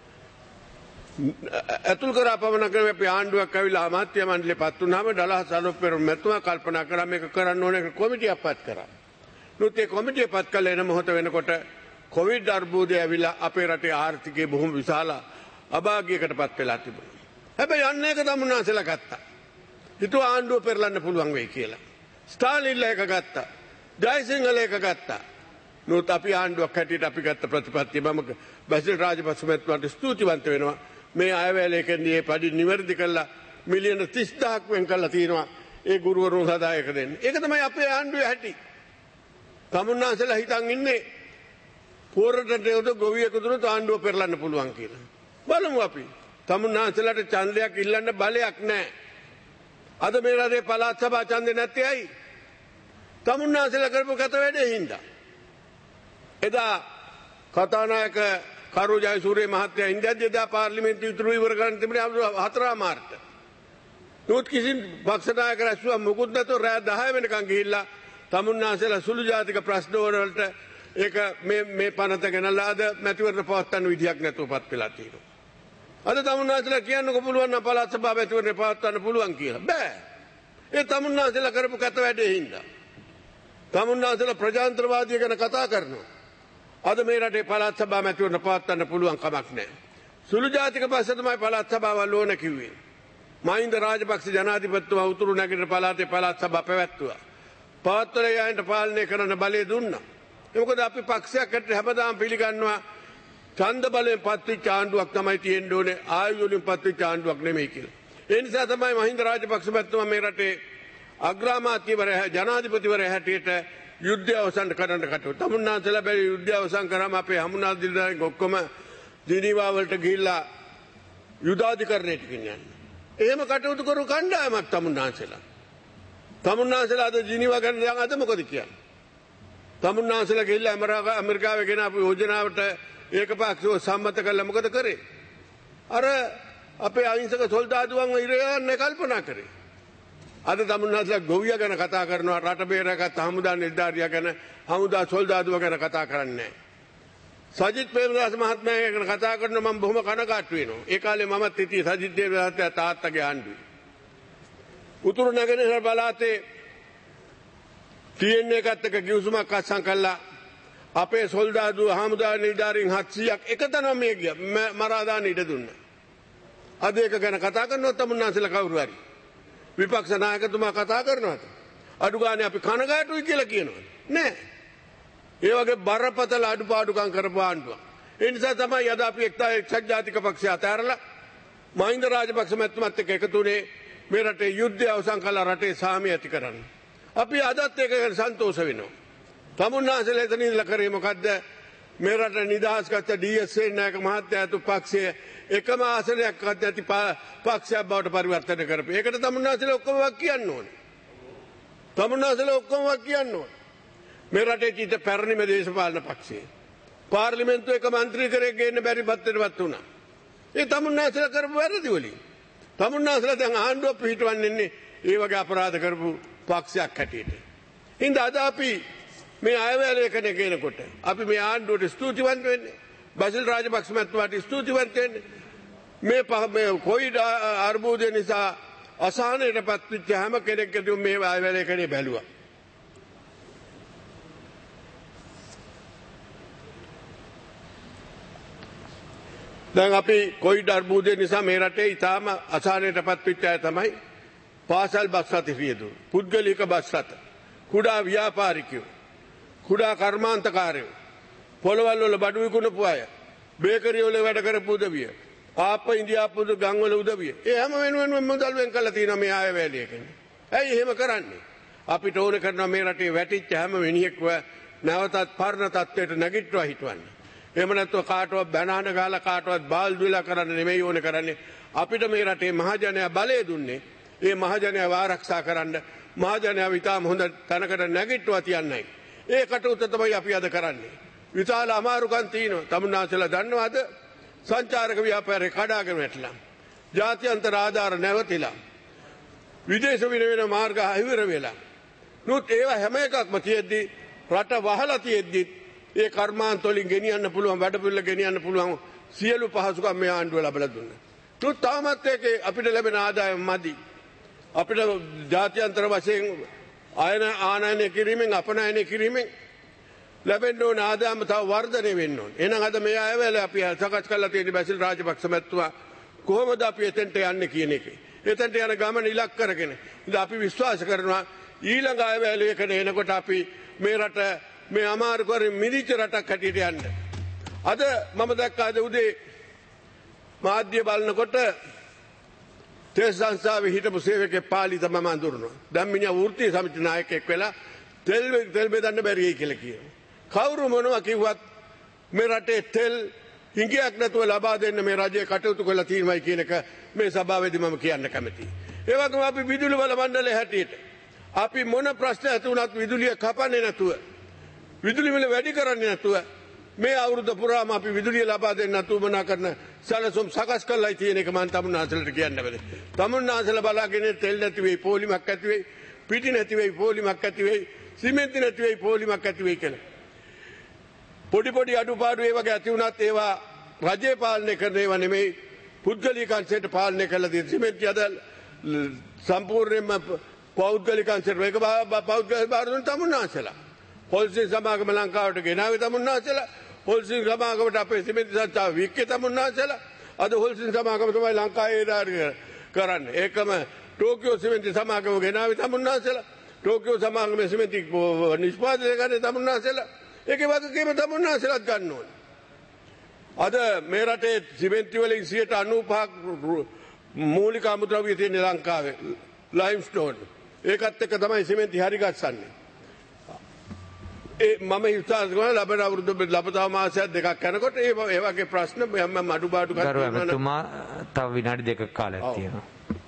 අතුල් කරා පමණ කරේ අපි ආණ්ඩුවක් ඇවිල්ලා අමාත්‍ය මණ්ඩලෙ පත් වුණාම ඩලහස් අනුපෙර මැතිතුමා කල්පනා කරා මේක කරන්න ඕනේ කොමිටියක් පත් කරා. නුත් ඒ කොමිටිය පත් කළ එන මොහොත වෙනකොට කොවිඩ් අර්බුදය ඇවිල්ලා අපේ රටේ ආර්ථිකය බොහොම විශාල අභාග්‍යයකට පත් වෙලා තිබුණා. හැබැයි අන්න ඒක තමුන්නාන්සලා ගත්තා. හිතුවා ආණ්ඩුව පෙරලන්න පුළුවන් වෙයි කියලා. ස්ටාලින්ලා එක ගත්තා. ජයසිංහල එක ගත්තා. නමුත් අපි ආණ්ඩුවක් හැටියට අපි ගත්ත ප්‍රතිපත්තිය මම බැසිල් රාජපක්ෂ මහත්මයාට ස්තුතිවන්ත වෙනවා. මේ අයවැයේකදී මේ පඩි නිවැරදි කළා මිලියන තිස් දහසක් වෙන් කළා තියෙනවා. ඒ ගුරුවරුන් සදායක දෙන්න. ඒක තමයි අපේ ආණ්ඩුවේ හැටි. තමුන්නාන්සලා හිතන් ඉන්නේ පෝරටට යොද ගොවියෙකු දුන්නොත් ආණ්ඩුව පෙරලන්න පුළුවන් කියලා. බලමු අපි. තමුන්නාන්සලාට ඡන්දයක් ඉල්ලන්න බලයක් නැහැ. අද මේ රටේ පළාත් සභා ඡන්දේ නැත්තේ ඇයි? තමුන්නාන්සලා කරපු කත වැඩේ හින්දා. එදා කතානායක කරු ජයසූරිය මහත්තයා ඉන්දියාවේ එදා පාර්ලිමේන්තුව ඉතුරු ඉවර කරන්න තිබුණේ හතර මාර්ට. නමුත් කිසි පක්ෂ නායක රැස්වුවා මොකුත් නැතුව රෑ දහය වෙනකන් ගිහිල්ලා තමුන්නාන්සලා සුළු ජාතික ප්‍රශ්න වලට ඒක මේ මේ පනත ගෙනල්ලා අද මැතිවරණ පවත්වන්න විදියක් නැතුවපත් වෙලා තියෙනවා. අද තමුන්නාන්සලා කියන්නකො පුළුවන් නම් පළාත් සභාව මැතිවරණ පවත්වන්න පුළුවන් කියලා. බෑ. ඒ තමුන්නාන්සලා කරපු කත වැඩේ හින්දා. තමුන්නාන්සලා ප්‍රජාතන්ත්‍රවාදී ගැන කතා කරනවා. අද මේ රටේ පළාත් සභාව මැතිවරණ පවත්වන්න පුළුවන් කමක් නැහැ. සුළු ජාතික පක්ෂ තමයි පළාත් සභාවල් ඕන කිව්වේ. මහින්ද රාජපක්ෂ ජනාධිපතිතුමා උතුරු නැගෙනහිර පළාතේ පළාත් සභාව පැවැත්තුවා. පවත්වලා යයින්ට පාලනය කරන්න බලය දුන්නා. මොකද අපි පක්ෂයක් හැටියට හැමදාම පිළිගන්නවා ඡන්ද බලයෙන් පත්විච්ච ආණ්ඩුවක් තමයි තියෙන්න ඕනේ ආයු වලින් පත්විච්ච ආණ්ඩුවක් නෙමෙයි කියලා. ඒ නිසා තමයි මහින්ද රාජපක්ෂ මහත්මයා මේ රටේ අග්‍රාමාත්‍යවරයා ජනාධිපතිවරයා හැටියට යුද්ධය අවසන් කරන්න කටයුතු. තමුන්නාන්සලා බැරි යුද්ධය අවසන් කරාම අපේ හමුනා දිල්දාරින් ඔක්කොම ජිනීවා වලට ගිහිල්ලා යුදාධිකරණයට ගෙනියන්න. එහෙම කටයුතු කරු කණ්ඩායමක් තමුන්නාන්සලා. තමුන්නාන්සලා අද ජිනීවා ගැන දැන් අද මොකද කියන්නේ? තමුන්නාන්සලා ගිහිල්ලා ඇමරිකාවේ ගෙන අපේ යෝජනාවට ඒකපාක්ෂිකව සම්මත කළා මොකද කරේ? අර අපේ අහිංසක සොල්දාදුවන් ඉරයන් කල්පනා කරේ. අද තමුන්නාන්සලා ගොවියා ගැන කතා කරනවා, රට බේරගත් හමුදා නිලධාරියා ගැන, හමුදා සොල්දාදුව ගැන කතා කරන්නේ නැහැ. සජිත් ප්‍රේමදාස මහත්මයා ගැන කතා කරනවා මම බොහොම කනගාටු වෙනවා. ඒ කාලේ මමත් හිටියේ සජිත් දේවදත්ත තාත්තගේ ආණ්ඩුවේ. උතුරු නැගෙනහිර පළාතේ ටී එන් ඒ එකත් එක්ක ගිවිසුමක් අත්සන් කළා. අපේ සොල්දාදුව හමුදා නිලධාරීන් හත්සීයක් එකතැනම මේ ගියා මරා දාන්න ඉඩ දුන්නා. අද ඒක ගැන කතා කරනවා තමුන්නාන්සලා කවුරු හරි. විපක්ෂ නායකතුමා කතා කරනවාද? අඩු ගානේ අපි කනගාටුයි කියලා කියනවා. නෑ. ඒ වගේ බරපතල අඩුපාඩුකම් කරපු ආණ්ඩුවක්. ඒ නිසා තමයි අද අපි එක්තා එක්සත් ජාතික පක්ෂය අතහැරලා මහින්ද රාජපක්ෂ මැතිතුමත් එක්ක එකතු වුණේ මේ රටේ යුද්ධය අවසන් කළා රටේ සාමය ඇති කරන්න. අපි අදත් ඒක ගැන සන්තෝෂ වෙනවා. තමුන්නාන්සලා එතන ඉඳලා කරේ මොකද්ද? මේ රට නිදහස් ගත්ත ඩී එස් සේනායක මහත්තයා තු පක්ෂයේ එකම ආසනයක් නැති පක්ෂයක් බවට පරිවර්තනය කරපු. ඒකට තමුන්නාන්සලා ඔක්කොම වක් කියන්න ඕනේ. තමුන්නාන්සලා ඔක්කොම වක් කියන්න ඕනේ. මේ රටේ චිත පැරණිම දේශපාලන පක්ෂය. පාර්ලිමේන්තුවේ එක മന്ത്രി කරේ ගේන්න බැරි පත්තරවත් වුණා. ඒ තමුන්නාන්සලා කරපු වැරදි වලින්. තමුන්නාන්සලා දැන් ආණ්ඩුව පිටවන්නේ ඒ වගේ අපරාධ කරපු පක්ෂයක් හැටියට. ඉතින් අද අපි මේ අයවැය ලේඛනය කියනකොට අපි මේ ආණ්ඩුවට ස්තුතිවන්ත වෙන්නේ. බසිල් රාජපක්ෂ මැතිතුමාට ස්තුතිවන්ත වෙන්නේ. මේ මේ කොවිඩ් අර්බුදය නිසා අසහනයටපත් වෙච්ච හැම කෙනෙක්ටම මේ අයවැය ලේඛනය බැලුවා. දැන් අපි කොවිඩ් අර්බුදය නිසා මේ රටේ ඉතාම අසහනයටපත් වෙච්ච අය තමයි පාසල් බස් රථ රියදුරු, පුද්ගලික බස් රථ, කුඩා ව්‍යාපාරිකයෝ, කුඩා කර්මාන්තකාරයෝ, පොළවල් වල බඩු විකුණපු අය, බේකරි වල වැඩ කරපු උදවිය, ආප්ප ඉන්දියාප්පු ගම් වල උදවිය. ඒ හැම වෙනුවෙන් මුදල් වෙන් කරලා තියෙනවා මේ අයවැය ලේඛනය. ඇයි එහෙම කරන්නේ? අපිට ඕන කරනවා මේ රටේ වැටිච්ච හැම මිනිහෙක්ව නැවතත් පරණ තත්ත්වයට නැගිටවා හිටවන්න. එහෙම නැත්නම් කාටවත් බැනහන ගහලා කාටවත් බාල්දු වෙලා කරන්න නෙමෙයි ඕන කරන්නේ. අපිට මේ රටේ මහජනයා බලය දුන්නේ ඒ මහජනයාව ආරක්ෂා කරන්න, මහජනයාව ඉතාම හොඳ තැනකට නැගිටවා තියන්නයි. ඒ කටයුත්ත තමයි අපි අද කරන්නේ. විශාල අමාරුකම් තියෙනවා. තමුන්නාන්සලා දන්නවද? සංචාරක ව්‍යාපාරේ කඩාගෙන වැටලා, ජාත්‍යන්තර ආධාර නැවතිලා, විදේශ විනිමය මාර්ග අහිවිර වෙලා. නුත් ඒවා හැම එකක්ම තියෙද්දි රට වහලා තියෙද්දි ඒ කර්මාන්ත වලින් ගෙනියන්න පුළුවන්, වැඩ පිළිවෙල ගෙනියන්න පුළුවන් සියලු පහසුකම් මේ ආණ්ඩුව ලැබලා දුන්නා. නුත් තාමත් ඒකේ අපිට ලැබෙන ආදායම මදි. අපිට ජාත්‍යන්තර වශයෙන් ආයන ආනයනය කිරීමෙන් අපනයනය කිරීමෙන් ලැබෙන්න ඕන ආදායම තව වර්ධනය වෙන්න ඕන. එහෙනම් අද මේ අයවැය අපි සකස් කරලා තියෙන බැසිල් රාජපක්ෂ මැතිතුමා කොහොමද අපි එතෙන්ට යන්නේ කියන එක. එතෙන්ට යන ගමන ඉලක්ක කරගෙන ඉතින් අපි විශ්වාස කරනවා ඊළඟ අයවැය ලේඛන එනකොට අපි මේ රට මේ අමාරු කරමින් මිදිච්ච රටක් හැටියට යන්න. අද මම දැක්කා අද උදේ මාධ්‍ය බලනකොට තෙල් සංස්ථාවේ හිටපු සේවකයෙක් පාලි තමයි මම අඳුරනවා. දැන් මිනිහා වෘත්තීය සමිති නායකයෙක් වෙලා තෙල් තෙල් බෙදන්න බැරියි කියලා කියනවා. කවුරු මොනවා කිව්වත් මේ රටේ තෙල් හිඟයක් නැතුව ලබා දෙන්න මේ රජය කටයුතු කරලා තියෙනවායි කියන එක මේ සභාවේදී මම කියන්න කැමතියි. ඒ වගේම අපි විදුලි බල මණ්ඩලය හැටියට අපි මොන ප්‍රශ්න ඇති වුණත් විදුලිය කපන්නේ නැතුව, විදුලි මිල වැඩි කරන්නේ නැතුව මේ අවුරුද්ද පුරාම අපි විදුලිය ලබා දෙන්න උවමනා කරන සැලසුම් සකස් කරලායි තියෙන එක මම තමුන්නාන්සලට කියන්න බැරි. තමුන්නාන්සල බලාගෙන තෙල් නැති වෙයි, පොලිමක් ඇති වෙයි, පිටි නැති වෙයි, පොලිමක් ඇති වෙයි, සිමෙන්ති නැති වෙයි, පොලිමක් ඇති වෙයි කියලා. පොඩි පොඩි අඩුපාඩු ඒ වගේ ඇති වුණත් ඒවා රජය පාලනය කරන ඒවා නෙමෙයි, පුද්ගලික අංශයට පාලනය කරලා තියෙන. සිමෙන්ති අද සම්පූර්ණයෙන්ම පෞද්ගලික අංශයට ඒක පෞද්ගලික බාර දුන්න තමුන්නාන්සලා. පොලිසිය සමාගම ලංකාවට ගෙනාවේ තමුන්නාන්සලා. හොල්සින් සමාගමට අපේ සිමෙන්ති සංස්ථාව වික්කේ තමුන්නාන්සලා. අද හොල්සින් සමාගම තමයි ලංකාවේ දාරි කරන්නේ. ඒකම ටෝකියෝ සිමෙන්ති සමාගම ගෙනාවේ තමුන්නාන්සලා. ටෝකියෝ සමාගමේ සිමෙන්ති නිෂ්පාදනය කරන්නේ තමුන්නාන්සලා. ඒකේ වගකීම තමුන්නාන්සලාත් ගන්න ඕනේ. අද මේ රටේ සිමෙන්ති වලින් සියයට අනූපහක් මූලික අමුද්‍රව්‍ය තියෙන ලංකාවේ ලයිම්ස්ටෝන්. ඒකත් එක්ක තමයි සිමෙන්ති හරි ගස්සන්නේ. ඒ මම විශ්වාස කරනවා ලබන අවුරුදු ලබතාව මාසයක් දෙකක් යනකොට ඒ ඒ වගේ ප්‍රශ්න මම අඩුපාඩු කරනවා. තව විනාඩි දෙකක කාලයක් තියෙනවා.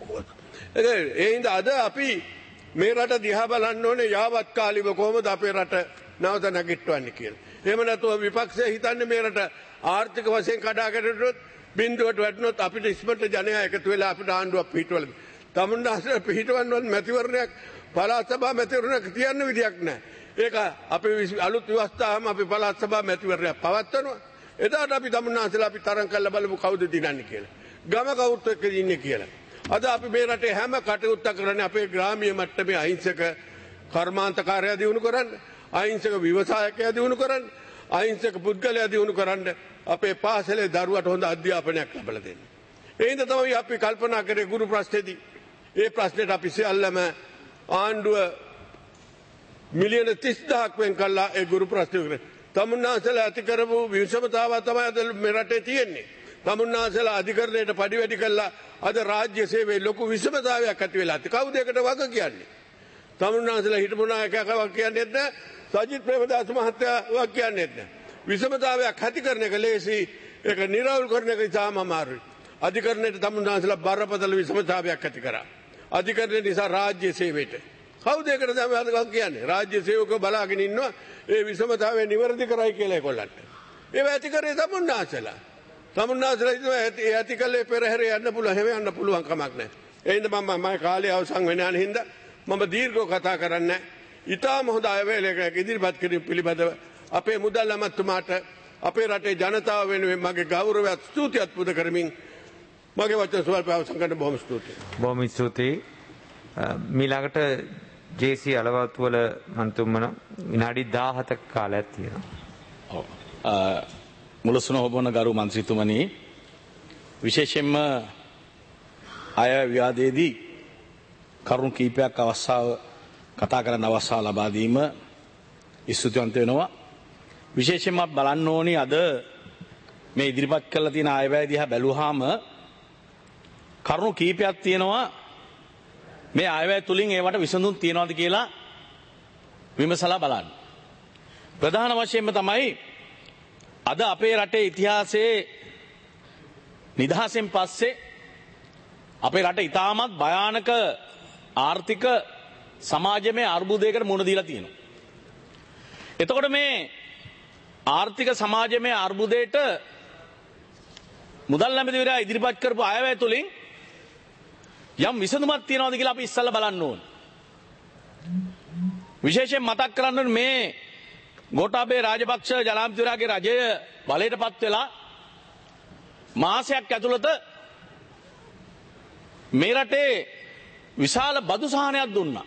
ඒ හින්දා අද අපි මේ රට දිහා බලන්න ඕනේ යාවත් කාලිව කොහොමද අපේ රට නැවත නැගිටවන්නේ කියලා. එහෙම නැතුව විපක්ෂය හිතන්නේ මේ රට ආර්ථික වශයෙන් කඩාකැටුනොත් බිඳුවට වැටුනොත් අපිට ඉස්මතු ජනයා එකතු වෙලා අපිට ආණ්ඩුවක් පිහිටවල. තමුන්නාසල පිහිටවන්නවත් මැතිවරණයක් පළාත් සභා මැතිවරණයක් තියන්න විදියක් නැහැ. ඒක අපි අලුත් ව්‍යවස්ථාවම අපි පළාත් සභා මැතිවරණයක් පවත්වනවා. එදාට අපි තමුන්නාසලා අපි තරම් කරලා බලමු කවුද දිනන්නේ කියලා. ගම කවුරුත් එක්ක ඉන්නේ කියලා. අද අපි මේ රටේ හැම කටයුත්තක් කරන්නේ අපේ ග්‍රාමීය මට්ටමේ අහිංසක කර්මාන්තකාරය දිනු කරන්න, අහිංසක ව්‍යවසායකයා දිනු කරන්න, අහිංසක පුද්ගලයා දිනු කරන්න, අපේ පාසලේ දරුවට හොඳ අධ්‍යාපනයක් ලැබලා දෙන්න. ඒ හින්දා තමයි අපි කල්පනා කරේ ගුරු ප්‍රශ්නේදී ඒ ප්‍රශ්නෙට අපි සියල්ලම ආණ්ඩුව මිලියන තිස් දහසක් වෙන් කළා ඒ ගුරු ප්‍රශ්නේ කරේ. තමුන්නාසලා ඇති කරපු විෂමතාව තමයි අද මේ රටේ තියෙන්නේ. තමුන්නාසලා අධිකරණයට පඩි වැඩි කළා අද රාජ්‍ය සේවයේ ලොකු විෂමතාවයක් ඇති වෙලා ඇති. කවුද ඒකට වග කියන්නේ? තමුන්නාසලා හිටපු නායකයා වග කියන්නේ නැහැ. සජිත් ප්‍රේමදාස මහත්තයා වග කියන්නේ නැහැ. විෂමතාවයක් ඇති කරන එක ලේසි, ඒක නිරවුල් කරන එක ඉතාම අමාරුයි. අධිකරණයට තමුන්නාසලා බරපතල විෂමතාවයක් ඇති කරා. අධිකරණය නිසා රාජ්‍ය සේවයට කවුද ඒකට තමයි වග කියන්නේ? රාජ්‍ය සේවකව බලාගෙන ඉන්නවා ඒ විෂමතාවය නිවැරදි කරයි කියලා ඒගොල්ලන්ට. ඒව ඇති කරේ තමුන්නාසලා. තමුන්නාසලා ඉතින් ඇති කළේ පෙරහැර යන්න පුළුවන්, හැම යන්න පුළුවන් කමක් නැහැ. ඒ හින්දා මම මම කාලේ අවසන් වෙන යන හින්දා මම දීර්ඝව කතා කරන්නේ. ඊටාම හොඳ අයවැයලක ඉදිරිපත් කිරීම පිළිබඳව අපේ මුදල් අමාත්‍යතුමාට අපේ රටේ ජනතාව වෙනුවෙන් මගේ ගෞරවයත් ස්තුතියත් පුද කරමින් මගේ වචන ස්වල්ප අවසන් කරන්න බොහොම ස්තුතියි. බොහොම ස්තුතියි. මීළඟට ජේ.සී. අලවත්වල මන්තුම්මන විනාඩි දාහතක කාලයක් තියෙනවා. ඔව්. මුලසුන හොබන ගරු මන්ත්‍රීතුමනි, විශේෂයෙන්ම අය විවාදයේදී කරුණු කීපයක් අවස්ථාව කතා කරන්න අවස්ථාව ලබා දීම ස්තුතිවන්ත වෙනවා. විශේෂයෙන්ම බලන්න ඕනි අද මේ ඉදිරිපත් කරලා තියෙන අයවැය දිහා බැලුවාම කරුණු කීපයක් තියෙනවා. මේ අයවැය තුලින් ඒවට විසඳුම් තියනවාද කියලා විමසලා බලන්න. ප්‍රධාන වශයෙන්ම තමයි අද අපේ රටේ ඉතිහාසයේ නිදහසෙන් පස්සේ අපේ රට ඉතාමත් භයානක ආර්ථික සමාජමය අර්බුදයකට මුහුණ දීලා තියෙනවා. එතකොට මේ ආර්ථික සමාජමය අර්බුදයට මුදල් ඇමතිවරයා ඉදිරිපත් කරපු අයවැය තුලින් යම් විසඳුමක් තියනවාද කියලා අපි ඉස්සෙල්ලා බලන්න ඕන. විශේෂයෙන් මතක් කරන්න ඕනේ මේ ගෝඨාභය රාජපක්ෂ ජනාධිපතිවරයාගේ රජය බලයටපත් වෙලා මාසයක් ඇතුළත මේ රටේ විශාල බදු සහනයක් දුන්නා.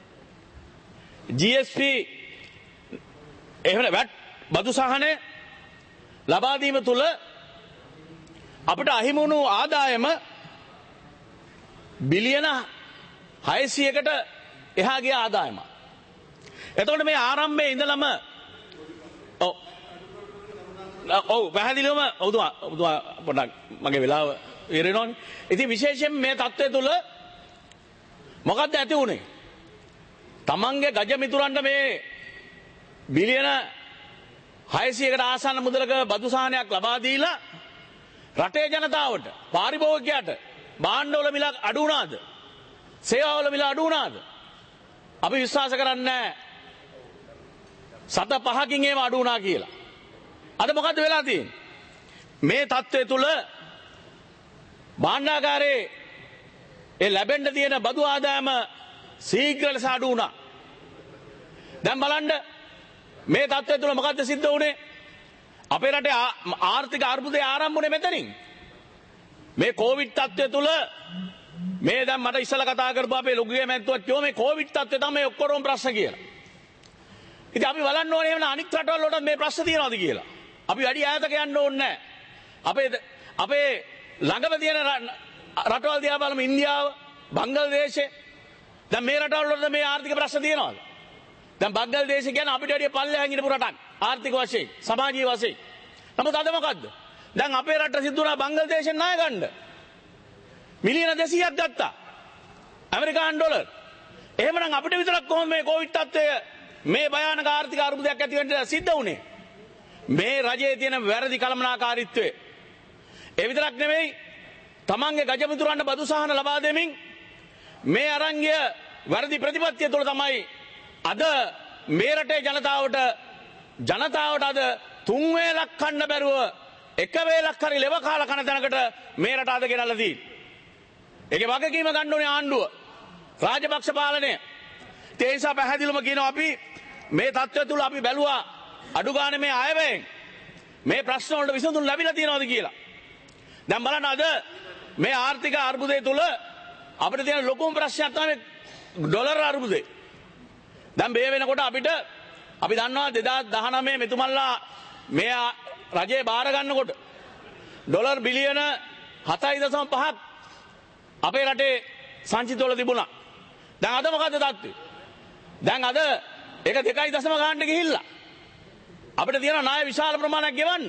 ජී එස් පී එහෙම වැට් බදු සහනය ලබා දීම තුල අපිට අහිමි වුණු ආදායම බිලියන හයසියයකට එහා ගිය ආදායම. එතකොට මේ ආරම්භයේ ඉඳලම ඔව් ඔව් පැහැදිලිවම ඔව්තුමා ඔව්තුමා පොඩ්ඩක් මගේ වෙලාව ඉරෙනවනේ. ඉතින් විශේෂයෙන් මේ தත්ත්වය තුල මොකක්ද ඇති වුනේ? තමන්ගේ ගජ මිතුරන්ට මේ බිලියන හයසියයකට ආසන්න මුදලක බදු සහනයක් ලබා දීලා රටේ ජනතාවට පාරිභෝගිකයට භාණ්ඩවල මිල අඩු වුණාද? සේවාවල මිල අඩු වුණාද? අපි විශ්වාස කරන්නේ සත පහකින් ඒව අඩු වුණා කියලා. අද මොකද්ද වෙලා තියෙන්නේ? මේ தත්ත්වය තුල භාණ්ඩාගාරේ ඒ ලැබෙන්න තියෙන බදු ආදායම ශීඝ්‍ර ලෙස අඩු වුණා. දැන් බලන්න මේ தත්ත්වය තුල මොකද්ද සිද්ධ වුනේ? අපේ රටේ ආර්ථික අර්බුදය ආරම්භ වුණේ මෙතනින්. මේ කොවිඩ් තත්ත්වය තුල මේ දැන් මට ඉස්සලා කතා කරපුවා අපේ ලොකුගේ මැතිතුමා කිව්වා මේ කොවිඩ් තත්ත්වය තමයි ඔක්කොරම ප්‍රශ්න කියලා. ඉතින් අපි බලන්න ඕනේ එහෙනම් අනිත් රටවල් වලට මේ ප්‍රශ්න තියෙනවද කියලා. අපි වැඩි ඈතක යන්න ඕනේ නැහැ. අපේ අපේ ළඟම තියෙන රටවල් දිහා බලමු. ඉන්දියාව, බංග්ලාදේශය. දැන් මේ රටවල් වලට මේ ආර්ථික ප්‍රශ්න තියෙනවද? දැන් බංග්ලාදේශය කියන්නේ අපිට වැඩිය පල්ලෙහාන් ඉඳපු රටක් ආර්ථික වශයෙන්, සමාජීය වශයෙන්. නමුත් අද මොකද්ද? දැන් අපේ රට සිද්ධ වුණා බංග්ලාදේශෙන් ණය ගන්න. මිලියන දෙසීයක් ගත්තා. ඇමරිකානු ඩොලර්. එහෙමනම් අපිට විතරක් කොහොමද මේ කොවිඩ් තත්ත්වය මේ භයානක ආර්ථික අර්බුදයක් ඇති වෙන්න සිද්ධ වුනේ? මේ රජයේ තියෙන වැරදි කළමනාකාරීත්වය. ඒ විතරක් නෙමෙයි තමන්ගේ ගජමිතුරන්ට බදු සහන ලබා දෙමින් මේ අරංගය වැරදි ප්‍රතිපත්තිය තුළ තමයි අද මේ රටේ ජනතාවට ජනතාවට අද තුන් වේලක් කන්න බැරුව එක වේලක් හරි ලෙව කාලා කන තැනකට මේ රට අද ගෙනල්ලා තියෙන්නේ. ඒකේ වගකීම ගන්න ඕනේ ආණ්ඩුව. රාජපක්ෂ පාලනය. ඒ නිසා පැහැදිලිවම කියනවා අපි මේ තත්ත්වය තුළ අපි බැලුවා අඩු ගානේ මේ අයවැයෙන් මේ ප්‍රශ්න වලට විසඳුම් ලැබිලා තියෙනවද කියලා. දැන් බලන්න අද මේ ආර්ථික අර්බුදය තුළ අපිට තියෙන ලොකුම ප්‍රශ්නයක් තමයි ඩොලර් අර්බුදය. දැන් මේ වෙනකොට අපිට අපි දන්නවා දෙදාස් දහනවය මෙතුමල්ලා මේ රජයේ බාර ගන්නකොට ඩොලර් බිලියන හතයි දශම පහක් අපේ රටේ සංචිතවල තිබුණා. දැන් අද මොකද තත්ත්වය? දැන් අද ඒක දෙකයි දශම ගානට ගිහිල්ලා අපිට තියෙන ණය විශාල ප්‍රමාණයක් ගෙවන්න.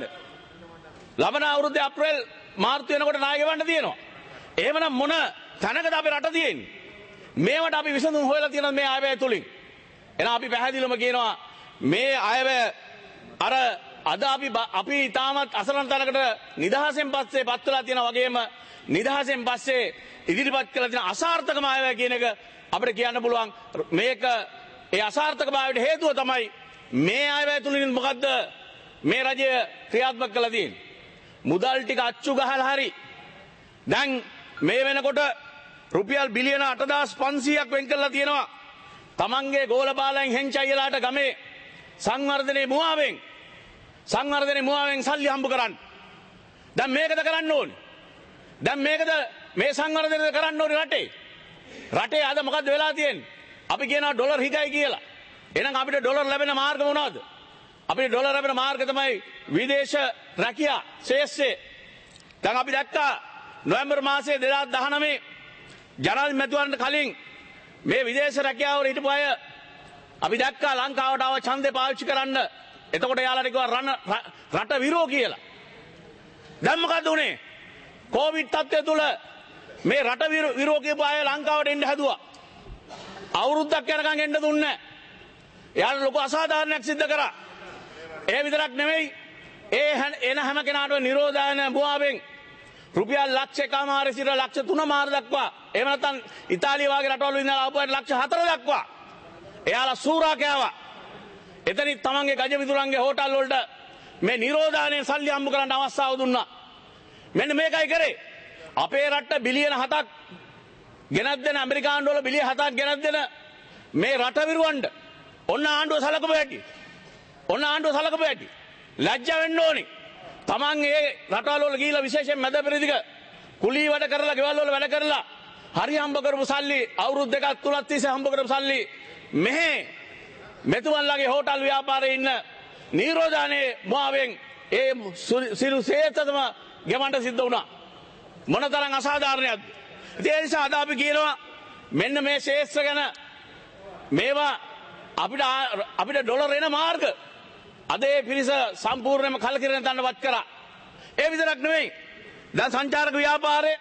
ලබන අවුරුද්දේ අප්‍රේල් මාර්තු වෙනකොට ණය ගෙවන්න තියෙනවා. එහෙමනම් මොන තැනකද අපේ රට තියෙන්නේ? මේවට අපි විසඳුම් හොයලා තියෙනවා මේ අයවැය තුලින්. එහෙනම් අපි පැහැදිලිවම කියනවා මේ අයවැය අර අද අපි අපි තාමත් අසරණ තැනකට නිදහසෙන් පස්සේ පත් වෙලා තියෙනා වගේම නිදහසෙන් පස්සේ ඉදිරිපත් කළ තියෙන අසාර්ථකම අයවැය කියන එක අපිට කියන්න පුළුවන්. මේක ඒ අසාර්ථකභාවයට හේතුව තමයි මේ අයවැය තුලින් මොකද්ද මේ රජය ක්‍රියාත්මක කළා තියෙන්නේ? මුදල් ටික අච්චු ගහලා හරි දැන් මේ වෙනකොට රුපියල් බිලියන අටදාස් පන්සීයක් වෙන් කරලා තියෙනවා තමන්ගේ ගෝලබාලයන් හෙන්චයිලාට ගමේ සංවර්ධනයේ මුවාවෙන් සංවර්ධනයේ මුවාවෙන් සල්ලි හම්බ කරන්න. දැන් මේකද කරන්න ඕනේ? දැන් මේකද මේ සංවර්ධනය කරන්න ඕනේ රටේ? රටේ අද මොකද්ද වෙලා තියෙන්නේ? අපි කියනවා ඩොලර් හිගයි කියලා. එහෙනම් අපිට ඩොලර් ලැබෙන මාර්ග මොනවද? අපිට ඩොලර් ලැබෙන මාර්ග තමයි විදේශ රැකියා ශේෂ්ත්‍රය. දැන් අපි දැක්කා නොවැම්බර් මාසයේ දෙදාස් දහනවය ජනාධිපති මැතිවරණයට කලින් මේ විදේශ රැකියාවල හිටපු අය අපි දැක්කා ලංකාවට ආව ඡන්දේ පාවිච්චි කරන්න. එතකොට යාළුවාට කිව්වා රණ රට විරෝ කියලා. දැන් මොකද උනේ? කොවිඩ් තත්ත්වය තුල මේ රට විරෝ කියපු අය ලංකාවට එන්න හැදුවා. අවුරුද්දක් යනකම් එන්න දුන්නේ නැහැ. යාළුවා ලොකු අසාධාරණයක් සිද්ධ කරා. ඒ විතරක් නෙමෙයි ඒ එන හැම කෙනාටම නිරෝධායන මුවාවෙන් රුපියල් ලක්ෂ එකමාර සිට ලක්ෂ තුන මාර දක්වා එහෙම නැත්නම් ඉතාලිය වගේ රටවල ඉඳලා ආපුවාට ලක්ෂ හතර දක්වා එයාලා සූරා කෑවා. එතනින් තමන්ගේ ගජ මිතුරන්ගේ හෝටල් වලට මේ නිරෝධායනයේ සල්ලි හම්බ කරන්න අවස්ථාව දුන්නා. මෙන්න මේකයි කරේ. අපේ රටට බිලියන හතක් ගෙනත් දෙන ඇමරිකානු වල බිලියන හතක් ගෙනත් දෙන මේ රට විරුවන්ට ඔන්න ආණ්ඩුව සලකපු හැටි. ඔන්න ආණ්ඩුව සලකපු හැටි. ලැජ්ජ වෙන්න ඕනේ. තමන් ඒ රටවල් වල ගිහිලා විශේෂයෙන් මැද පෙරදිග කුලී වැඩ කරලා ගෙවල් වල වැඩ කරලා හරි හම්බ කරපු සල්ලි අවුරුදු දෙකක් තුනක් තිස්සේ හම්බ කරපු සල්ලි මෙහෙ මෙතුමන්ලාගේ හෝටල් ව්‍යාපාරයේ ඉන්න නිරෝධානේ මුවාවෙන් ඒ සිරු සේතම ගෙවන්න සිද්ධ වුණා. මොනතරම් අසාධාරණයක්ද? ඒ නිසා අද අපි කියනවා මෙන්න මේ ශේෂ්ත්‍ර ගැන මේවා අපිට අපිට ඩොලර් එන මාර්ග අද ඒ පිරිස සම්පූර්ණයෙන්ම කලකිරෙන තැනවත් කරා. ඒ විතරක් නෙවෙයි. දැන් සංචාරක ව්‍යාපාරයේ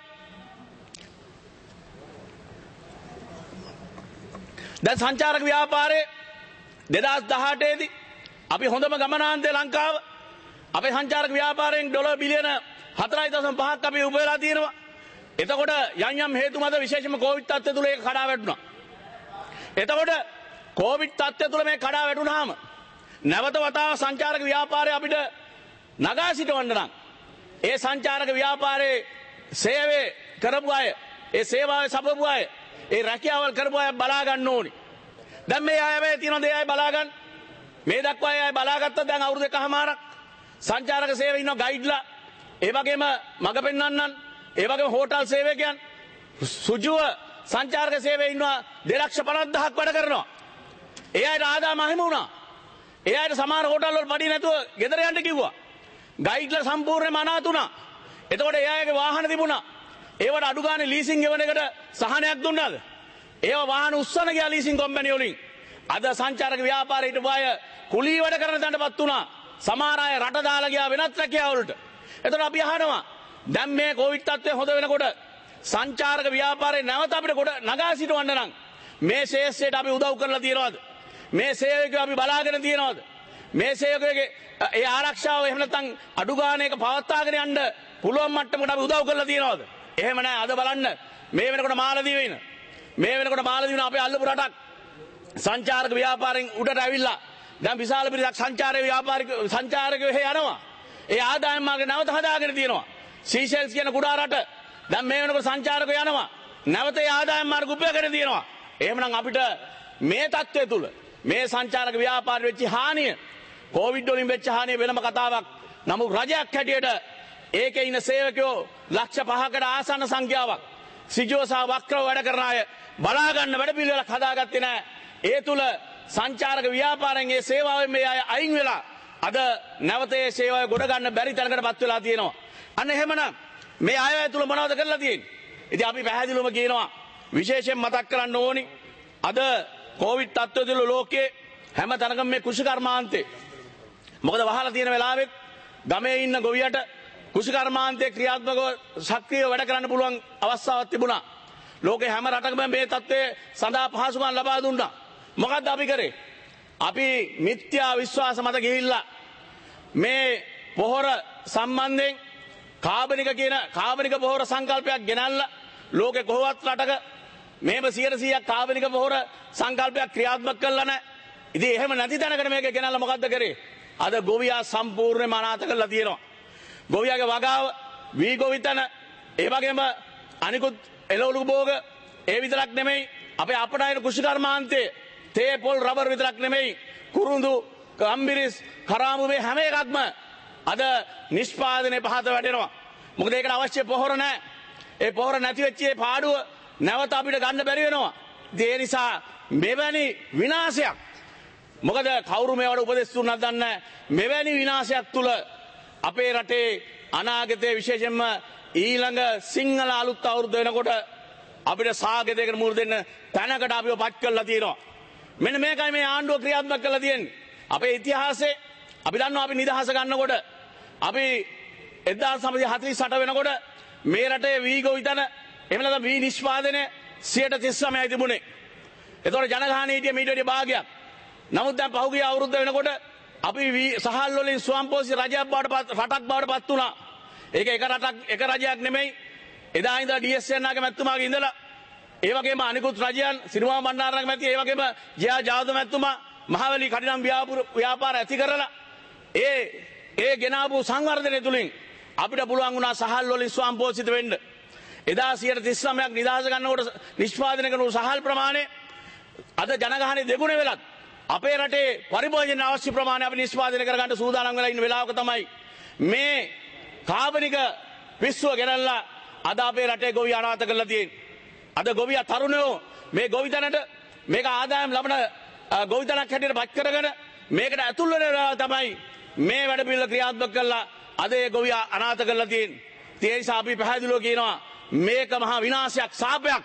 දැන් සංචාරක ව්‍යාපාරයේ දෙදාස් දහඅට දී අපි හොඳම ගමනාන්තය ලංකාව අපේ සංචාරක ව්‍යාපාරයෙන් ඩොලර් බිලියන හතරයි දශම පහක් අපි උපයලා තියෙනවා. එතකොට යම් යම් හේතු මත විශේෂම කොවිඩ් තත්ත්වය තුල ඒක කඩා වැටුණා. එතකොට කොවිඩ් තත්ත්වය තුල මේ කඩා වැටුණාම නැවත වතාව සංචාරක ව්‍යාපාරය අපිට නගා සිටවන්න නම් ඒ සංචාරක ව්‍යාපාරයේ සේවය කරපු අය, ඒ සේවාවේ සපපු අය, ඒ රැකියාවල් කරපු අය බලා ගන්න ඕනි. දැන් මේ අයවේ තියෙන දේ අය බලා ගන්න. මේ දක්වා අය බලාගත්තා දැන් අවුරුදු එකමාරක් සංචාරක සේවයේ ඉන්න ගයිඩ්ලා, ඒ වගේම මඟ පෙන්වන්නන්, ඒ වගේම හෝටල් සේවකයන් සුජුව සංචාරක සේවයේ ඉන්නවා දෙලක්ෂ පනස්දහක් වැඩ කරනවා. ඒ අයට ආදායම අහිමි වුණා. ඒ අයට සමහර හෝටල් වල පඩි නැතුව ගෙදර යන්න කිව්වා. ගයිඩ්ලා සම්පූර්ණයෙන්ම අනාථ වුණා. එතකොට ඒ අයගේ වාහන තිබුණා. ඒවට අඩු ගානේ ලීසින් ගෙවන එකට සහනයක් දුන්නාද? ඒව වාහන උස්සන ගියා ලීසින් කම්පැනි වලින්. අද සංචාරක ව්‍යාපාරේ හිටපු අය කුලී වැඩ කරන තැනටපත් වුණා. සමහර අය රට දාලා ගියා වෙනත් රැකියාව වලට. එතකොට අපි අහනවා දැන් මේ කොවිඩ් තත්ත්වය හොද වෙනකොට සංචාරක ව්‍යාපාරේ නැවත අපිට කොට නගා සිටවන්න නම් මේ ශේෂ්ත්‍රයට අපි උදව් කරලා තියෙනවද? මේ සේවකයෝ අපි බලාගෙන තියෙනවද? මේ සේවකයෝගේ ඒ ආරක්ෂාව එහෙම නැත්නම් අඩු ගානක පවත්වාගෙන යන්න පුළුවන් මට්ටමකට අපි උදව් කරලා තියෙනවද? එහෙම නැහැ. අද බලන්න මේ වෙනකොට මාලදීව වෙන. මේ වෙනකොට මාලදීව අපේ අල්ලපු රටක් සංචාරක ව්‍යාපාරෙන් උඩට ඇවිල්ලා දැන් විශාල පිරිසක් සංචාරක ව්‍යාපාරික සංචාරකයෝ එහෙ යනවා. ඒ ආදායම් මාර්ග නැවත හදාගෙන තියෙනවා. සීෂෙල්ස් කියන කුඩා රට දැන් මේ වෙනකොට සංචාරකයෝ යනවා. නැවත ඒ ආදායම් මාර්ග උපයගෙන තියෙනවා. එහෙමනම් අපිට මේ தත්ත්වය තුල මේ සංචාරක ව්‍යාපාරෙ වෙච්ච හානිය කොවිඩ් වලින් වෙච්ච හානිය වෙනම කතාවක්. නමුත් රජයක් හැටියට ඒකේ ඉන්න සේවකයෝ ලක්ෂ පහකට ආසන්න සංඛ්‍යාවක් සිජෝ සහ වක්‍රව වැඩ කරන අය බලා ගන්න වැඩ පිළිවෙලක් හදාගත්තේ නැහැ. ඒ තුල සංචාරක ව්‍යාපාරයෙන් ඒ සේවාවෙන් මේ අය අයින් වෙලා අද නැවත ඒ සේවාව ගොඩ ගන්න බැරි තැනකටපත් වෙලා තියෙනවා. අන්න එහෙමනම් මේ අය තුල මොනවද කරලා තියෙන්නේ? ඉතින් අපි පැහැදිලිවම කියනවා විශේෂයෙන් මතක් කරන්න ඕනි අද කොවිඩ් තත්ත්වය තුල ලෝකයේ හැම තැනකම මේ කුෂිකර්මාන්තේ මොකද වහලා තියෙන වෙලාවෙත් ගමේ ඉන්න ගොවියට කුෂිකර්මාන්තයේ ක්‍රියාත්මකව සක්‍රියව වැඩ කරන්න පුළුවන් අවස්ථාවක් තිබුණා. ලෝකේ හැම රටකම මේ තත්ත්වයේ සඳහා පහසුකම් ලබා දුන්නා. මොකද්ද අපි කරේ? අපි මිත්‍යා විශ්වාස මත ගිහිල්ලා මේ පොහොර සම්බන්ධයෙන් කාබනික කියන කාබනික පොහොර සංකල්පයක් ගෙනල්ලා ලෝකේ කොහොමවත් රටක මේව සියයට සීයක් කාබනික පොහොර සංකල්පයක් ක්‍රියාත්මක කළා නැහැ. ඉතින් එහෙම නැති තැනකට මේක ගෙනල්ලා මොකද්ද කරේ? අද ගොවියා සම්පූර්ණයෙන්ම අනාථ කරලා තියෙනවා. ගොවියාගේ වගාව වී ගොවිතැන ඒ වගේම අනිකුත් එළවලු භෝග ඒ විතරක් නෙමෙයි අපේ අපටායන කුෂිකර්මාන්තයේ තේ පොල් රබර් විතරක් නෙමෙයි කුරුඳු ගම්බිරිස් කරාමු මේ හැම එකක්ම අද නිෂ්පාදනයේ පහත වැටෙනවා. මොකද ඒකට අවශ්‍ය පොහොර නැහැ. ඒ පොහොර නැති වෙච්ච ඒ පාඩුව නැවත අපිට ගන්න බැරි වෙනවා. ඒ නිසා මෙවැනි විනාශයක් මොකද කවුරු මේවට උපදෙස් දුන්නත් දන්නේ මෙවැනි විනාශයක් තුල අපේ රටේ අනාගතයේ විශේෂයෙන්ම ඊළඟ සිංහල අලුත් අවුරුද්ද වෙනකොට අපිට සාගතයකට මුහුණ දෙන්න තැනකට අපිව පත් කරලා තියෙනවා. මෙන්න මේකයි මේ ආණ්ඩුව ක්‍රියාත්මක කරලා තියෙන්නේ. අපේ ඉතිහාසයේ අපි දන්නවා අපි නිදහස ගන්නකොට අපි එක්දාස් නවසිය හතළිස් අට වෙනකොට මේ රටේ වී ගොවිතැන එහෙම නැත්නම් වී නිෂ්පාදනය සියයට තිස් නවයයි තිබුණේ. ඒතකොට ජනගහනය හිටියේ මීට වඩා භාගයක්. නමුත් දැන් පහුගිය අවුරුද්ද වෙනකොට අපි සහල් වලින් ස්වයංපෝෂී රජයක් බවට රටක් බවට පත් වුණා. ඒක එක රටක් එක රජයක් නෙමෙයි. එදා ඉඳලා ඩී එස් එන් ආගේ මැතිතුමාගේ ඉඳලා ඒ වගේම අනිකුත් රජයන් සිරිමා බණ්ඩාරනායක මැති ඒ වගේම ජයා ජාදව මැතිතුමා මහවැලි කඩිනම් ව්‍යාපාර ඇති කරලා ඒ ඒ ගෙනාවු සංවර්ධනය තුලින් අපිට පුළුවන් වුණා සහල් වලින් ස්වයංපෝෂිත වෙන්න. එදා සියයට තිස් නවයක් නිදහස ගන්නකොට නිෂ්පාදනය කරන සහල් ප්‍රමාණය අද ජනගහනය දෙගුණ වෙලත් අපේ රටේ පරිභෝජන අවශ්‍ය ප්‍රමාණය අපි නිෂ්පාදනය කරගන්න සූදානම් වෙලා ඉන්න වෙලාවක තමයි මේ කාබනික පිස්සුව ගෙනල්ලා අද අපේ රටේ ගොවියා අනාථ කරලා තියෙන්නේ. අද ගොවියා තරුණයෝ මේ ගොවිතැනට මේක ආදායම් ලබන ගොවිතැනක් හැටියට පත් කරගෙන මේකට ඇතුල් වෙනවා තමයි මේ වැඩ පිළිවෙල ක්‍රියාත්මක කළා අද ඒ ගොවියා අනාථ කරලා තියෙන්නේ. ඒ නිසා අපි පැහැදිලිව කියනවා මේක මහා විනාශයක් සාපයක්.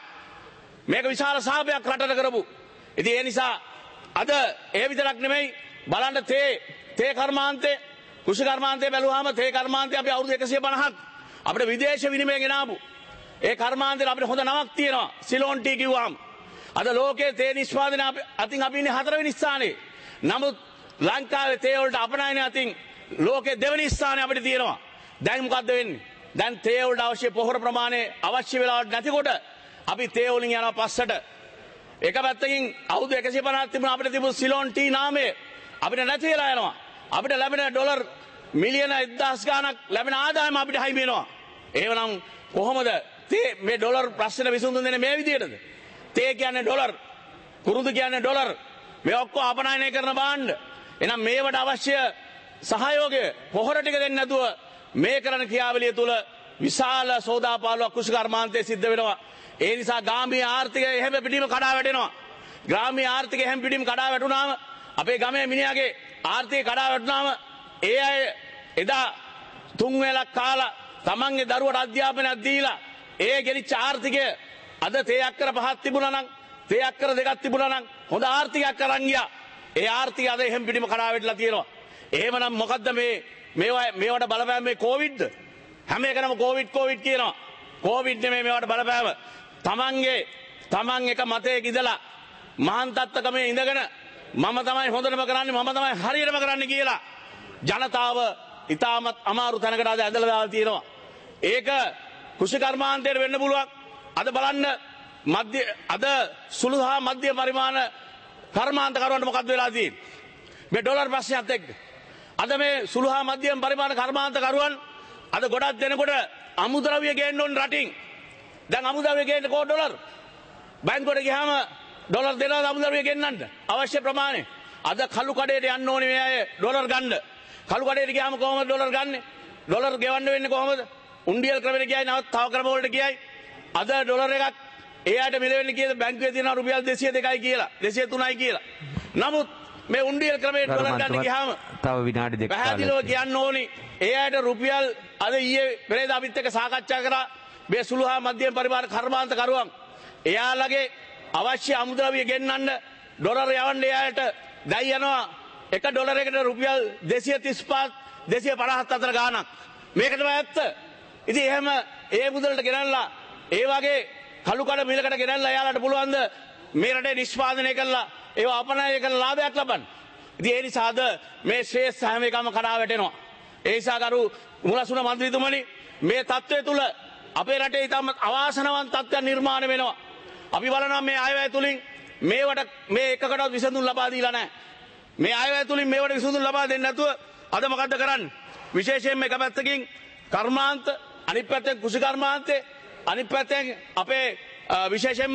මේක විශාල සාපයක් රටට කරපු. ඉතින් ඒ නිසා අද ඒ විතරක් නෙමෙයි බලන්න තේ තේ කර්මාන්තේ කුෂි කර්මාන්තේ බැලුවාම තේ කර්මාන්තේ අපි අවුරුදු එකසිය පනහක් අපිට විදේශ විනිමය ගෙනාවු. ඒ කර්මාන්තේ අපිට හොඳ නමක් තියෙනවා සිලෝන් ටී කිව්වාම. අද ලෝකයේ තේ නිෂ්පාදනය අතින් අපි ඉන්නේ හතරවෙනි ස්ථානයේ. නමුත් ලංකාවේ තේ වලට අපනයන අතින් ලෝකයේ දෙවෙනි ස්ථානයේ අපිට තියෙනවා. දැන් මොකද්ද වෙන්නේ? දැන් තේ වලට අවශ්‍ය පොහොර ප්‍රමාණය අවශ්‍ය වෙලාවට නැතිකොට අපි තේ වලින් යනවා පස්සට. එක පැත්තකින් අවුරුදු එකසිය පනහක් තිබුණ අපිට තිබුණු සිලෝන් ටී නාමය අපිට නැති වෙලා යනවා. අපිට ලැබෙන ඩොලර් මිලියන එක්දහස් ගාණක් ලැබෙන ආදායම අපිට හයිම වෙනවා. එහෙනම් කොහොමද තේ මේ ඩොලර් ප්‍රශ්න විසඳුන්නේ මේ විදිහටද? තේ කියන්නේ ඩොලර්, කුරුඳු කියන්නේ ඩොලර්. මේ ඔක්කොම අපනයනය කරන භාණ්ඩ. එහෙනම් මේවට අවශ්‍ය සහයෝගය පොහොර ටික දෙන්නේ නැතුව මේ කරන ක්‍රියාවලිය තුල විශාල සෝදාපාලුවක් කුෂි කර්මාන්තයේ සිද්ධ වෙනවා. ඒ නිසා ගාම්භීර ආර්ථිකය එහෙම පිටිම කඩා වැටෙනවා. ග්‍රාමීය ආර්ථිකය එහෙම පිටිම කඩා වැටුනාම අපේ ගමේ මිනිහාගේ ආර්ථිකය කඩා වැටුනාම ඒ අය එදා තුන් වේලක් කාලා තමන්ගේ දරුවට අධ්‍යාපනයක් දීලා ඒ ගෙනිච්ච ආර්ථිකය අද තේ අක්කර පහක් තිබුණා නම් තේ අක්කර දෙකක් තිබුණා නම් හොඳ ආර්ථිකයක් අරන් ගියා. ඒ ආර්ථිකය අද එහෙම පිටිම කඩා වැටලා තියෙනවා. එහෙමනම් මොකද්ද මේ මේවා මේවට බලපෑම මේ කොවිඩ්ද? හැම එකනම කොවිඩ් කොවිඩ් කියනවා. කොවිඩ් නෙමෙයි මේවට බලපෑම. තමන්ගේ තමන් එක මතයක ඉඳලා මහාන් තත්ත්වකමේ ඉඳගෙන මම තමයි හොඳටම කරන්නේ මම තමයි හරියටම කරන්නේ කියලා ජනතාව ඉතාමත් අමාරු තැනකට අද ඇදලා දාලා තියෙනවා. ඒක කුෂිකර්මාන්තයට වෙන්න පුළුවන්. අද බලන්න මධ්‍ය අද සුළු හා මධ්‍ය පරිමාණ කර්මාන්තකරුවන්ට මොකද්ද වෙලා තියෙන්නේ? මේ ඩොලර් ප්‍රශ්නයත් එක්ක. අද මේ සුළු හා මධ්‍යම පරිමාණ කර්මාන්තකරුවන් අද ගොඩක් දෙනකොට අමුද්‍රව්‍ය ගේන්න ඕන රටින්. දැන් අමුද්‍රව්‍ය ගේන්න කෝ ඩොලර්. බැංකුවට ගියාම ඩොලර් දෙනවා අමුද්‍රව්‍ය ගෙන්නන්න අවශ්‍ය ප්‍රමාණය. අද කළු කඩේට යන්න ඕනේ මේ අය ඩොලර් ගන්න. කළු කඩේට ගියාම කොහොමද ඩොලර් ගන්නෙ? ඩොලර් ගෙවන්න වෙන්නේ කොහොමද? උණ්ඩියල් ක්‍රමයට ගියයි නැවත් තව ක්‍රම වලට ගියයි. අද ඩොලර් එකක් ඒ අයට මිලෙන්නේ කියලා බැංකුවේ තියෙනවා රුපියල් දෙසිය දෙකයි කියලා දෙසිය තුනයි කියලා. නමුත් මේ උණ්ඩියල් ක්‍රමයට ඩොලර් ගන්න ගියාම තව විනාඩි දෙකක් පැහැදිලිව කියන්න ඕනි ඒ අයට රුපියල් අද ඊයේ පෙරේද අපිත් එක්ක සාකච්ඡා කරා මේ සුළු හා මධ්‍යම පරිමාණ කර්මාන්තකරුවන් එයාලගේ අවශ්‍ය අමුද්‍රව්‍ය ගෙන්නන්න ඩොලර් යවන්න එයාට දැන් යනවා එක ඩොලරයකට රුපියල් දෙසිය තිස් පහ දෙසිය පනහත් අතර ගාණක්. මේක තමයි ඇත්ත. ඉතින් එහෙම ඒ මුදලට ගෙනල්ලා ඒ වගේ කළු කඩ මිලකට ගෙනල්ලා එයාලට පුළුවන්ද මේ රටේ නිෂ්පාදනය කළා ඒවා අපනයනය කරලා ලාභයක් ලබන්න. ඉතින් ඒ නිසාද මේ ශ්‍රේෂ්ඨ හැම එකම කඩා වැටෙනවා. ඒ නිසා කරු මුලසුන මන්ත්‍රීතුමනි මේ තත්ත්වය තුල අපේ රටේ ඉතාමත් අවාසනාවන්ත තත්ත්වයක් නිර්මාණය වෙනවා. අපි බලනවා මේ අයවැය තුලින් මේවට මේ එකකටවත් විසඳුම් ලබා දීලා නැහැ. මේ අයවැය තුලින් මේවට විසඳුම් ලබා දෙන්නේ නැතුව අද මොකද්ද කරන්නේ? විශේෂයෙන්ම එක පැත්තකින් කර්මාන්ත අනිත් පැත්තෙන් කුෂි කර්මාන්තේ අනිත් පැත්තෙන් අපේ විශේෂයෙන්ම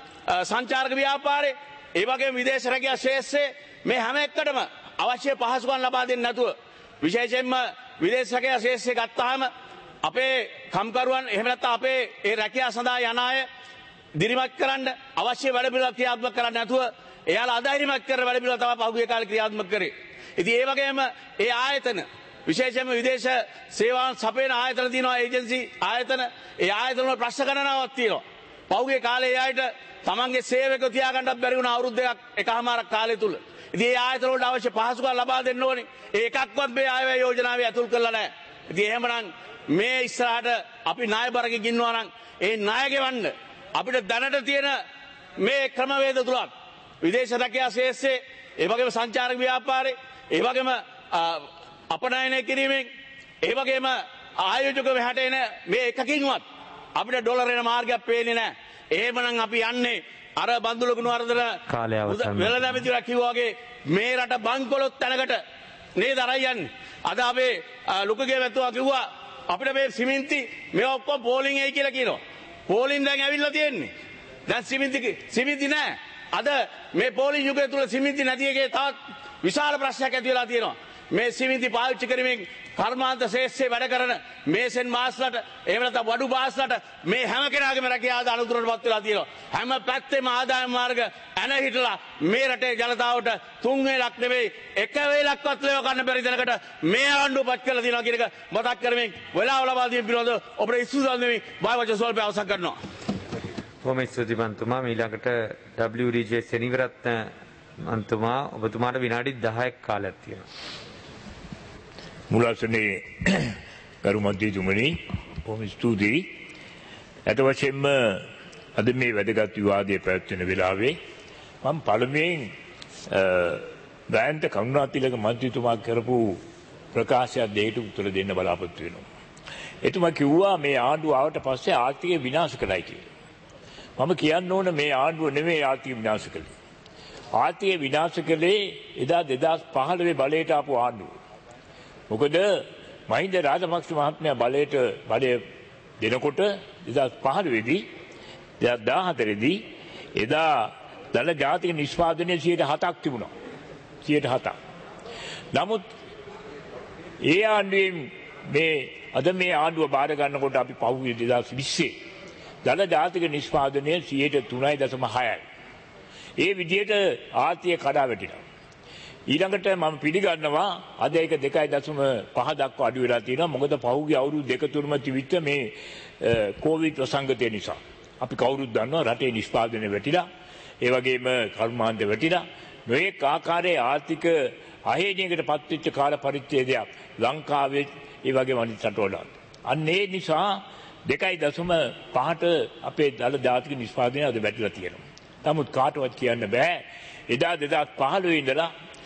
සංචාරක ව්‍යාපාරේ ඒ වගේම විදේශ රැකියා ශේෂ්ත්‍රයේ මේ හැම එකටම අවශ්‍ය පහසුකම් ලබා දෙන්නේ නැතුව විශේෂයෙන්ම විදේශ රැකියා ශේෂ්ත්‍රය ගත්තාම අපේ කම්කරුවන් එහෙම නැත්නම් අපේ ඒ රැකියාව සඳහා යන අය දිරිමත් කරන්න අවශ්‍ය වැඩ පිළිවෙලක් ක්‍රියාත්මක කරන්න නැතුව එයාලා අධෛර්යමත් කරන වැඩ පිළිවෙල තමයි පහුගිය කාලේ ක්‍රියාත්මක කරේ. ඉතින් ඒ වගේම ඒ ආයතන විශේෂයෙන්ම විදේශ සේවාන් සපයන ආයතන තියෙනවා ඒජන්සි ආයතන ඒ ආයතන වල ප්‍රශ්න ගණනාවක් තියෙනවා. පහුගිය කාලේ ඒ අයට තමන්ගේ සේවක තියාගන්නත් බැරි වුණ අවුරුදු දෙකක් එකමාරක් කාලය තුල. ඉතින් ඒ ආයතන වලට අවශ්‍ය පහසුකම් ලබා දෙන්න ඕනේ. ඒ එකක්වත් මේ ආයවැය යෝජනාවේ ඇතුල් කරලා නැහැ. ඉතින් එහෙමනම් මේ ඉස්සරහට අපි ණයබරක ගින්නවා නම් ඒ ණය ගෙවන්න අපිට දැනට තියෙන මේ ක්‍රමවේද තුලක් විදේශ රැකියා ශේෂ්ත්‍රයේ ඒ වගේම සංචාරක ව්‍යාපාරේ ඒ වගේම අපනයනය කිරීමෙන් ඒ වගේම ආයෝජක මෙහාට එන මේ එකකින්වත් අපිට ඩොලර් එන මාර්ගයක් පේන්නේ නැහැ. එහෙමනම් අපි යන්නේ අර බන්දුල ගුණවර්ධන වෙළඳාමතිවරයා කිව්වා වගේ මේ රට බංකොලොත් තැනකට නේද අරයි යන්නේ. අද අපේ ලුකගේ වැතුවා කිව්වා අපිට මේ සිමෙන්ති මේවා ඔක්කොම පෝලිං එයි කියලා කියනවා. පෝලිං දැන් ඇවිල්ලා තියෙන්නේ. දැන් සිමෙන්ති සිමෙන්ති නැහැ. අද මේ පෝලිං යුගය තුල සිමෙන්ති නැති එකේ තවත් විශාල ප්‍රශ්නයක් ඇති වෙලා තියෙනවා. මේ සිමෙන්ති පාවිච්චි කරමින් කර්මාන්ත ශේෂ්ත්‍රයේ වැඩ කරන මේසෙන් මාස්ලට එහෙම නැත්නම් වඩු බාස්ලට මේ හැම කෙනාගේම රැකියාව අනුතරටපත් වෙලා තියෙනවා. හැම පැත්තෙම ආදායම් මාර්ග ඇන හිටලා මේ රටේ ජනතාවට තුන් වේලක් නෙවෙයි එක වේලක්වත් ලේව ගන්න බැරි දෙනකට මේ ආණ්ඩුවපත් කරලා තියෙනවා කියන එක මතක් කරමින් වෙලාව ලබා දීම පිළිබඳව ඔබට ස්තුතිවන්ත වෙමි. බායවචන සල්පය අවසන් කරනවා. බොහොම ස්තුතියි මන්තුමා. ඊළඟට ඩබ්ලිව් ඩී ජේ සෙනවිරත්න මන්තුමා ඔබතුමාට විනාඩි දහයක් කාලයක් තියෙනවා. මුලසනේ ගරු මන්ත්‍රීතුමනි බොහොම ස්තුතියි. අද වශයෙන්ම අද මේ වැදගත් විවාදයේ පැවැත්වෙන වෙලාවේ මම පළමුවෙන් ගායන්ත කරුණාතිලක මන්ත්‍රීතුමා කරපු ප්‍රකාශයක් දෙකට උත්තර දෙන්න බලාපොරොත්තු වෙනවා. එතුමා කිව්වා මේ ආණ්ඩුව ආවට පස්සේ ආර්ථිකය විනාශ කළයි කියලා. මම කියන්න ඕන මේ ආණ්ඩුව නෙමෙයි ආර්ථිකය විනාශ කළේ. ආර්ථිකය විනාශ කළේ එදා දෙදාස් පහළොව බලයට ආපු ආණ්ඩුව. මොකද මහින්ද රාජපක්ෂ මහත්මයා බලයට බලය දෙනකොට දෙදාස් පහළොව දී දෙදාස් දාහතර දී එදා දල ජාතික නිෂ්පාදනය සියයට හතක් තිබුණා. සියයට හතක්. නමුත් ඒ ආණ්ඩුවෙන් මේ අද මේ ආණ්ඩුව බාර ගන්නකොට අපි පහුගිය දෙදාස් විස්සේ දල ජාතික නිෂ්පාදනය සියයට තුනයි දශම හයයි. ඒ විදිහට ආර්ථිකය කඩා වැටිලා. ඊළඟට මම පිළිගන්නවා අද ඒක දෙකයි දශම පහ දක්වා අඩු වෙලා තියෙනවා. මොකද පහුගිය අවුරුදු දෙක තුනම තිබිච්ච මේ කොවිඩ් ප්‍රසංගතය නිසා. අපි කවුරුත් දන්නවා රටේ නිෂ්පාදනය වැටිලා, ඒ වගේම කර්මාන්ත වැටිලා, නොඑක ආකාරයේ ආර්ථික අහේනියකට පත්වෙච්ච කාල පරිච්ඡේදයක් ලංකාවේ ඒ වගේම අනිත් රටවල. අන්න ඒ නිසා දෙකයි දශම පහට අපේ දල ජාතික නිෂ්පාදනය අද වැටිලා තියෙනවා. නමුත් කාටවත් කියන්න බෑ. එදා දෙදහස් පහළොව ඉඳලා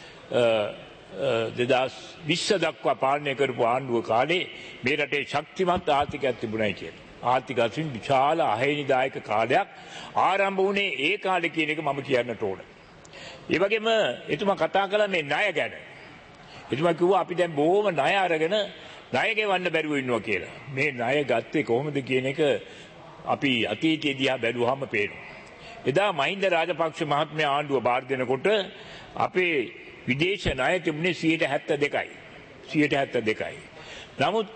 දෙදහස් විස්ස දක්වා පාලනය කරපු ආණ්ඩුව කාලේ මේ රටේ ශක්තිමත් ආර්ථිකයක් තිබුණයි කියලා. ආර්ථික වශයෙන් විශාල අහේනිදායක කාලයක් ආරම්භ වුණේ ඒ කාලේ කියන එක මම කියන්නට ඕන. ඒ වගේම එතුමා කතා කළා මේ ණය ගැන. එතුමා කිව්වා අපි දැන් බොහොම ණය අරගෙන ණය ගෙවන්න බැරුව ඉන්නවා කියලා. මේ ණය ගත්තේ කොහොමද කියන එක අපි අතීතයේ දිහා බැලුවාම පේනවා. එදා මහින්ද රාජපක්ෂ මහත්මයා ආණ්ඩුව බාර දෙනකොට අපේ විදේශ ණය තිබුණේ සියයට හැත්තෑ දෙකයි. සියයට හැත්තෑ දෙකයි. නමුත්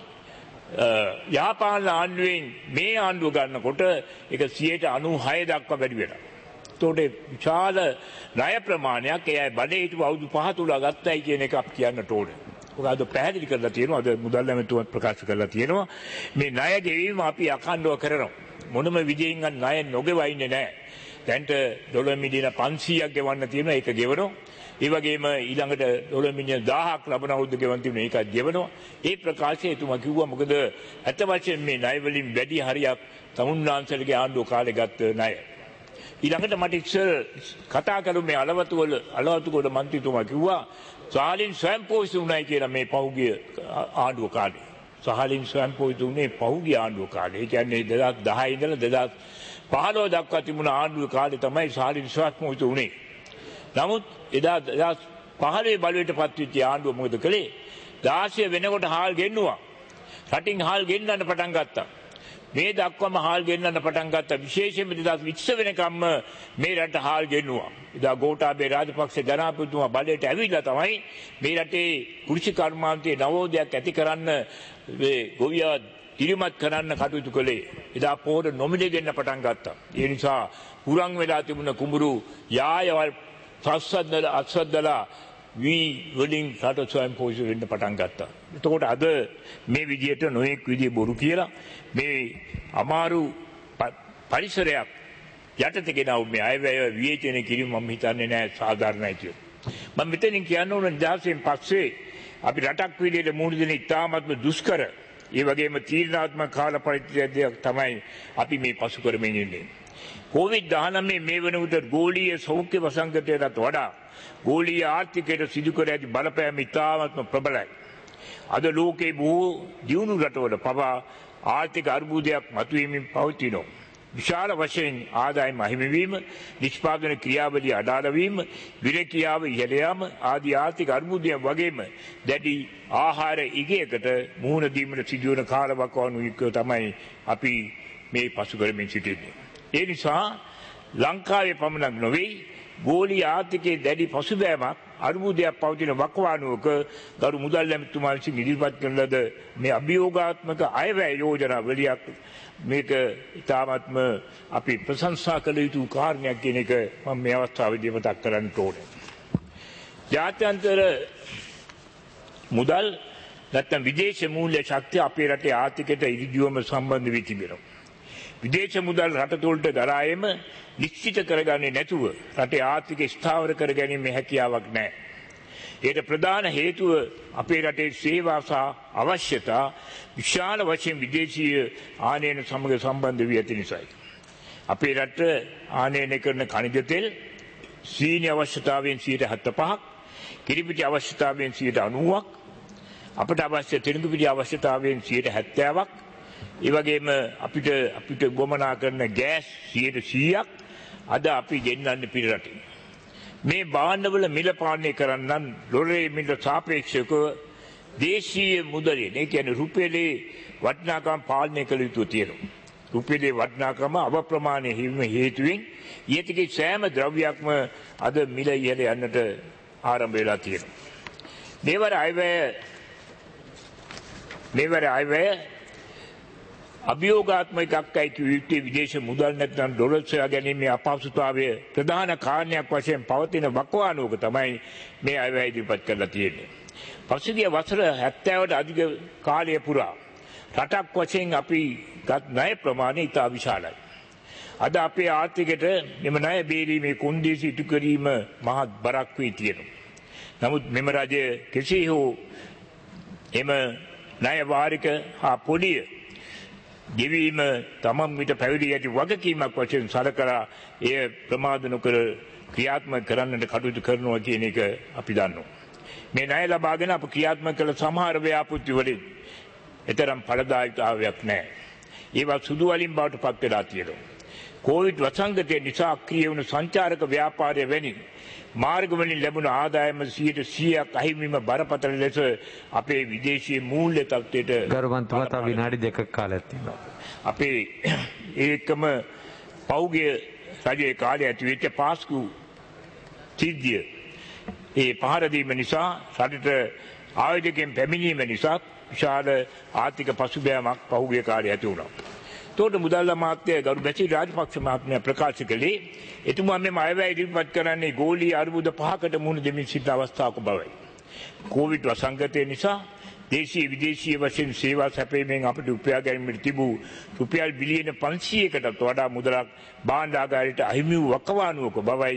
යාපාන ආණ්ඩුවෙන් මේ ආණ්ඩුව ගන්නකොට ඒක සියයට අනූහය දක්වා වැඩි වෙනවා. ඒතකොට විශාල ණය ප්‍රමාණයක් ඒ අය බඩේ හිටපු අවුරුදු පහ තුල ගත්තයි කියන එක අපි කියන්නට ඕනේ. ඔක අද පැහැදිලි කරලා තියෙනවා. අද මුදල් ඇමතුමත් ප්‍රකාශ කරලා තියෙනවා. මේ ණය ගෙවීම අපි අඛණ්ඩව කරනවා. මොනම විදියෙන් ණය නොගෙවන්නේ නැහැ. දැන්ට ඩොලර් මිලියන පන්සීයක් ගෙවන්න තියෙනවා. ඒක ගෙවනවා. ඒ වගේම ඊළඟට ඩොලර් මිලියන දහයක් ලබන අවුරුද්ද ගෙවන්න තියෙනවා. ඒකත් ගෙවනවා. ඒ ප්‍රකාශය එතුමා කිව්වා මොකද ඇත්ත වශයෙන් මේ ණය වලින් වැඩි හරියක් තමුන්නාන්සලගේ ආණ්ඩුව කාලේ ගත්ත ණය. ඊළඟට මට ඉස්සර කතා කරු මේ අලවතු වල අලවතුගොඩ මන්ත්‍රීතුමා කිව්වා සාලින් ස්වයං පෝෂිත උනායි කියලා මේ පහුගිය ආණ්ඩුව කාලේ. සාලින් ස්වයං පෝෂිත උනේ පහුගිය ආණ්ඩුව කාලේ. ඒ කියන්නේ දෙදහස් දහය ඉඳලා දෙදහස් පහළොව දක්වා තිබුණ ආණ්ඩුව කාලේ තමයි සාලින් ස්වයං පෝෂිත උනේ. නමුත් එදා දෙදහස් පහළොව බලයට පත් වෙච්ච ආණ්ඩුව මොකද කළේ? දාසය වෙනකොට හාල් ගෙන්නුවා. රටින් හාල් ගෙන්නන්න පටන් ගත්තා. මේ දක්වාම හාල් ගෙන්නන්න පටන් ගත්තා. විශේෂයෙන්ම දෙදහස් විස්ස වෙනකම්ම මේ රට හාල් ගෙන්නුවා. එදා ගෝඨාභය රාජපක්ෂ ජනාධිපතිතුමා බලයට ඇවිල්ලා තමයි මේ රටේ කෘෂි කර්මාන්තයේ නවෝදයක් ඇති කරන්න මේ ගොවියා ඉරිමත් කරන්න කටයුතු කළේ. එදා පොහොර නොමිලේ දෙන්න පටන් ගත්තා. ඒ නිසා පුරන් වෙලා තිබුණ කුඹුරු යායවල් සස්සද්දලා අත්සද්දලා වී වලින් රට ස්වයං පෝෂිත වෙන්න පටන් ගත්තා. එතකොට අද මේ විදියට නොයෙක් විදිය බොරු කියලා මේ අමාරු පරිසරයක් යටතේ ගෙනාවු මේ අයවැය විවේචනය කිරීම මම හිතන්නේ නෑ සාධාරණයි කියලා. මම මෙතනින් කියන්න ඕන නිදහසෙන් පස්සේ අපි රටක් විදියට මුහුණ දෙන ඉතාමත්ම දුෂ්කර ඒ වගේම තීරණාත්මක කාල පරිච්ඡේදයක් තමයි අපි මේ පසු කරමින් ඉන්නේ. කොවිඩ් දහනවය මේ වන විට ගෝලීය සෞඛ්‍ය වසංගතයටත් වඩා ගෝලීය ආර්ථිකයට සිදු කර ඇති බලපෑම ඉතාමත්ම ප්‍රබලයි. අද ලෝකයේ බොහෝ දියුණු රටවල පවා ආර්ථික අර්බුදයක් මතුවීමෙන් පවතිනවා. විශාල වශයෙන් ආදායම අහිමිවීම, නිෂ්පාදන ක්‍රියාවලිය අඩාල වීම, විරකියාව ඉහළ යාම ආදී ආර්ථික අර්බුදයන් වගේම දැඩි ආහාර ඉගයකට මුහුණ දීමට සිදුවන කාලවකවානුයක තමයි අපි මේ පසු කරමින් සිටින්නේ. ඒ නිසා ලංකාවේ පමණක් නොවේ ගෝලීය ආර්ථිකයේ දැඩි පසුබෑමක් අර්බුදයක් පවතින වකවානුවක ගරු මුදල් ඇමතුමා විසින් ඉදිරිපත් කරන ලද මේ අභියෝගාත්මක අයවැය යෝජනා වලියක් මේක ඉතාමත්ම අපි ප්‍රශංසා කළ යුතු කාරණයක් කියන එක මම මේ අවස්ථාවේදී මතක් කරන්න ඕනේ. ජාත්‍යන්තර මුදල් නැත්නම් විදේශ මූල්‍ය ශක්තිය අපේ රටේ ආර්ථිකයට ඉදිරියම සම්බන්ධ වී තිබෙනවා. විදේශ මුදල් රට තුළට දරායම නිශ්චිත කරගන්නේ නැතුව රටේ ආර්ථිකය ස්ථාවර කර ගැනීමේ හැකියාවක් නැහැ. ඒට ප්‍රධාන හේතුව අපේ රටේ සේවා සහ අවශ්‍යතා විශාල වශයෙන් විදේශීය ආනයන සමග සම්බන්ධ වී ඇති නිසායි. අපේ රට ආනයනය කරන ખනිජ තෙල් සීනි අවශ්‍යතාවයෙන් සියයට හැත්තෑ පහක්, කිරිපිටි අවශ්‍යතාවයෙන් සියයට අනූවක්, අපට අවශ්‍ය තෙරඟු පිටි අවශ්‍යතාවයෙන් සියයට හැත්තෑවක්, ඒ වගේම අපිට අපිට ගොමනා කරන ගෑස් සියයට සීයක් අද අපි ගෙන්නන්නේ පිට රටින්. මේ භාණ්ඩවල මිල පාලනය කරන්නන් ඩොලරේ මිලට සාපේක්ෂව දේශීය මුදලෙන් ඒ කියන්නේ රුපියලේ වටිනාකම පාලනය කළ යුතු තියෙනවා. රුපියලේ වටිනාකම අවප්‍රමාණය වීම හේතුවෙන් ඊටකේ සෑම ද්‍රව්‍යයක්ම අද මිල ඉහළ යන්නට ආරම්භ වෙලා තියෙනවා. මේවර අයවැය මේවර අයවැය අභියෝගාත්මක එකක්යි කිය යුත්තේ විදේශ මුදල් නැත්නම් ඩොලර් සොයා ගැනීමේ අපහසුතාවය ප්‍රධාන කාරණයක් වශයෙන් පවතින වකවානුවක තමයි මේ අයවැය ඉදිරිපත් කරලා තියෙන්නේ. පසුගිය වසර හැත්තෑවට අධික කාලය පුරා රටක් වශයෙන් අපි ගත් ණය ප්‍රමාණය ඉතා විශාලයි. අද අපේ ආර්ථිකයට මෙම ණය බේරීමේ කොන්දේසි ඉටු කිරීම මහත් බරක් වී තියෙනවා. නමුත් මෙම රජය කෙසේ හෝ එම ණය වාරික හා පොලිය ගෙවීම තමන් විට පැවිදි ඇති වගකීමක් වශයෙන් සලකලා එය ප්‍රමාද නොකර ක්‍රියාත්මක කරන්නට කටයුතු කරනවා කියන එක අපි දන්නවා. මේ ණය ලබාගෙන අප ක්‍රියාත්මක කළ සමහර ව්‍යාපෘති වලින් එතරම් ඵලදායීතාවයක් නැහැ. ඒවා සුදු වලින් බවට පත් වෙලා තියෙනවා. කොවිඩ් වසංගතය නිසා අක්‍රිය වුණු සංචාරක ව්‍යාපාරය වැනි මාර්ග වලින් ලැබුණ ආදායම සියයට සීයක් අහිමිවීම බරපතල ලෙස අපේ විදේශීය මූල්‍ය තත්ත්වයට ගරුමන්තුමා තව විනාඩි දෙකක කාලයක් තියෙනවා. අපේ ඒකම පෞගේ රජයේ කාලේ ඇති වෙච්ච පාස්කු සිද්ධිය ඒ පහර දීම නිසා රටට ආයුධකෙන් පැමිණීම නිසා විශාල ආර්ථික පසුබෑමක් පහුගිය කාලේ ඇති වුණා. තෝට මුදල් අමාත්‍ය ගරු බැසිල් රාජපක්ෂ මහත්මයා ප්‍රකාශ කළේ එතුමා මෙම අයවැය ඉදිරිපත් කරන්නේ ගෝලීය අර්බුද පහකට මුහුණ දෙමින් සිටින අවස්ථාවක බවයි. කොවිඩ් වසංගතය නිසා දේශීය විදේශීය වශයෙන් සේවා සැපයීමෙන් අපට උපයා ගැනීමට තිබූ රුපියල් බිලියන පන්සීයකටත් වඩා මුදලක් භාණ්ඩාගාරයට අහිමි වූ වකවානුවක බවයි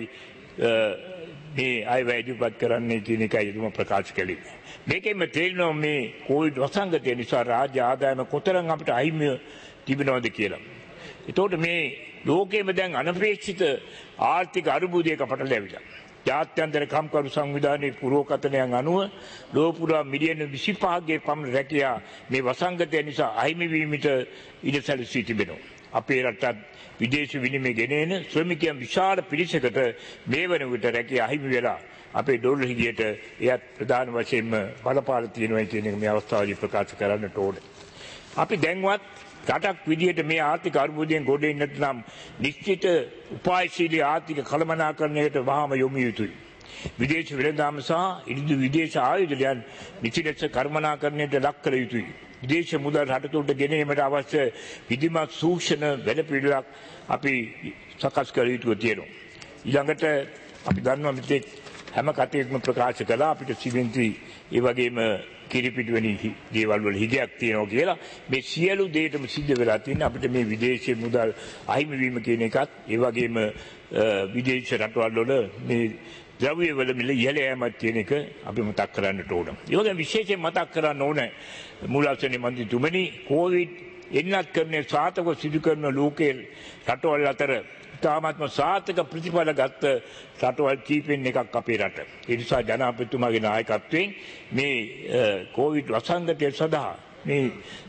මේ අයවැය ඉදිරිපත් කරන්නේ කියන එකයි එතුමා ප්‍රකාශ කළේ. මේකෙන්ම තේරෙනවා මේ කොවිඩ් වසංගතය නිසා රාජ්‍ය ආදායම කොතරම් අපිට අහිමි තිබෙනවද කියලා. එතකොට මේ ලෝකයේම දැන් අනපේක්ෂිත ආර්ථික අර්බුදයක පටලැවිලා. ජාත්‍යන්තර කම්කරු සංවිධානයේ පුරෝකථනයන් අනුව ලෝක පුරා මිලියන විසිපහක පමණ රැකියා මේ වසංගතය නිසා අහිමි වීමට ඉඩ සැලසී තිබෙනවා. අපේ රටත් විදේශ විනිමය ගෙනෙන ශ්‍රමිකයන් විශාල පිරිසකට මේ වන විට රැකියා අහිමි වෙලා අපේ ඩොලර් හිගියට එයත් ප්‍රධාන වශයෙන්ම බලපාලා තියෙනවා කියන එක මේ අවස්ථාවේදී ප්‍රකාශ කරන්නට ඕනේ. අපි දැන්වත් රටක් විදියට මේ ආර්ථික අර්බුදයෙන් ගොඩ එන්නට නම් නිශ්චිත උපායශීලී ආර්ථික කළමනාකරණයට වහාම යොමු යුතුයි. විදේශ වෙළඳාම සහ ඉදිරි විදේශ ආයුධයන් නිශ්චිත කර්මනාකරණයට ලක් කළ යුතුයි. විදේශ මුදල් රට තුළට ගෙනීමට අවශ්‍ය විධිමත් සූක්ෂම වැඩපිළිවෙලක් අපි සකස් කළ යුතුව තියෙනවා. ඊළඟට අපි දන්නවා මෙතෙක් හැම කටයුත්තක්ම ප්‍රකාශ කළා අපිට සිමෙන්ති ඒ වගේම කිරිපිටි වැනි දේවල් වල හිගයක් තියෙනවා කියලා. මේ සියලු දේටම සිද්ධ වෙලා තියෙන අපිට මේ විදේශීය මුදල් අහිමි වීම කියන එකත් ඒ වගේම විදේශ රටවල් වල මේ ද්‍රව්‍ය වල මිල ඉහළ යෑමක් තියෙන එක අපි මතක් කරන්නට ඕන. ඒ වගේම විශේෂයෙන් මතක් කරන්න ඕන මූලාසන මන්ත්‍රීතුමනි කොවිඩ් එන්නත් කරන්නේ සාතක සිදු කරන ලෝකයේ රටවල් අතර තාමත්ම සාර්ථක ප්‍රතිඵල ගත්ත රටවල් කීපෙන් එකක් අපේ රට. ඒ නිසා ජනාධිපතිතුමාගේ නායකත්වයෙන් මේ කොවිඩ් වසංගතය සඳහා මේ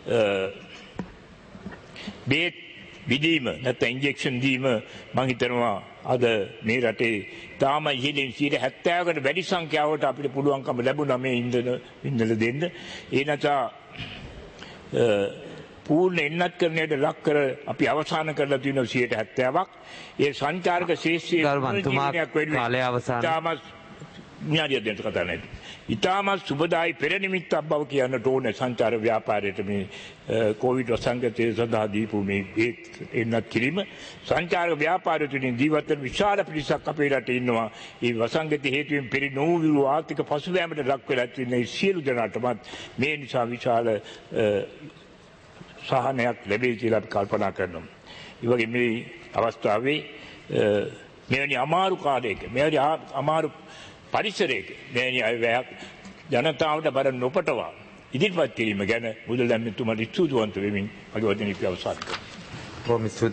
බේත් විදීම නැත්නම් ඉන්ජෙක්ෂන් දීම මම හිතනවා අද මේ රටේ තාම ඉහළින් සියයට හැත්තෑවකට වැඩි සංඛ්‍යාවට අපිට පුළුවන්කම ලැබුණා මේ ඉන්ධන ඉන්ධන දෙන්න. ඒ නැතා පූර්ණ එන්නත් කරණයට ලක් කර අපි අවසන් කරලා තියෙනවා සියයට හැත්තෑවක්. ඒ සංචාරක ශේෂ්ත්‍රයේ කාලය අවසන්. තාමත් න්‍යාය දෙන්න කතා නැහැ. ඉතාමත් සුබදායි පෙර නිමිත්තක් බව කියන්නට ඕනේ සංචාර ව්‍යාපාරයට මේ කොවිඩ් වසංගතය සඳහා දීපු මේ එන්නත් කිරීම. සංචාර ව්‍යාපාරය තුළින් ජීවත් වෙන විශාල පිරිසක් අපේ රටේ ඉන්නවා. මේ වසංගත හේතුවෙන් පෙරි නොවූ ආර්ථික පසුබෑමට ලක් වෙලා තියෙන සියලු දෙනාටමත් මේ නිසා විශාල සහනයක් ලැබෙයි කියලා අපි කල්පනා කරනවා. ඒ වගේ මේ අවස්ථාවේ මෙවැනි අමාරු කාලයක මෙවැනි අමාරු පරිසරයක මෙවැනි අයවැයක් ජනතාවට බර නොපටවා ඉදිරිපත් කිරීම ගැන මුදල් ඇමතිතුමාට ස්තුතිවන්ත වෙමින් මගේ වචනේ අවසන් කරනවා.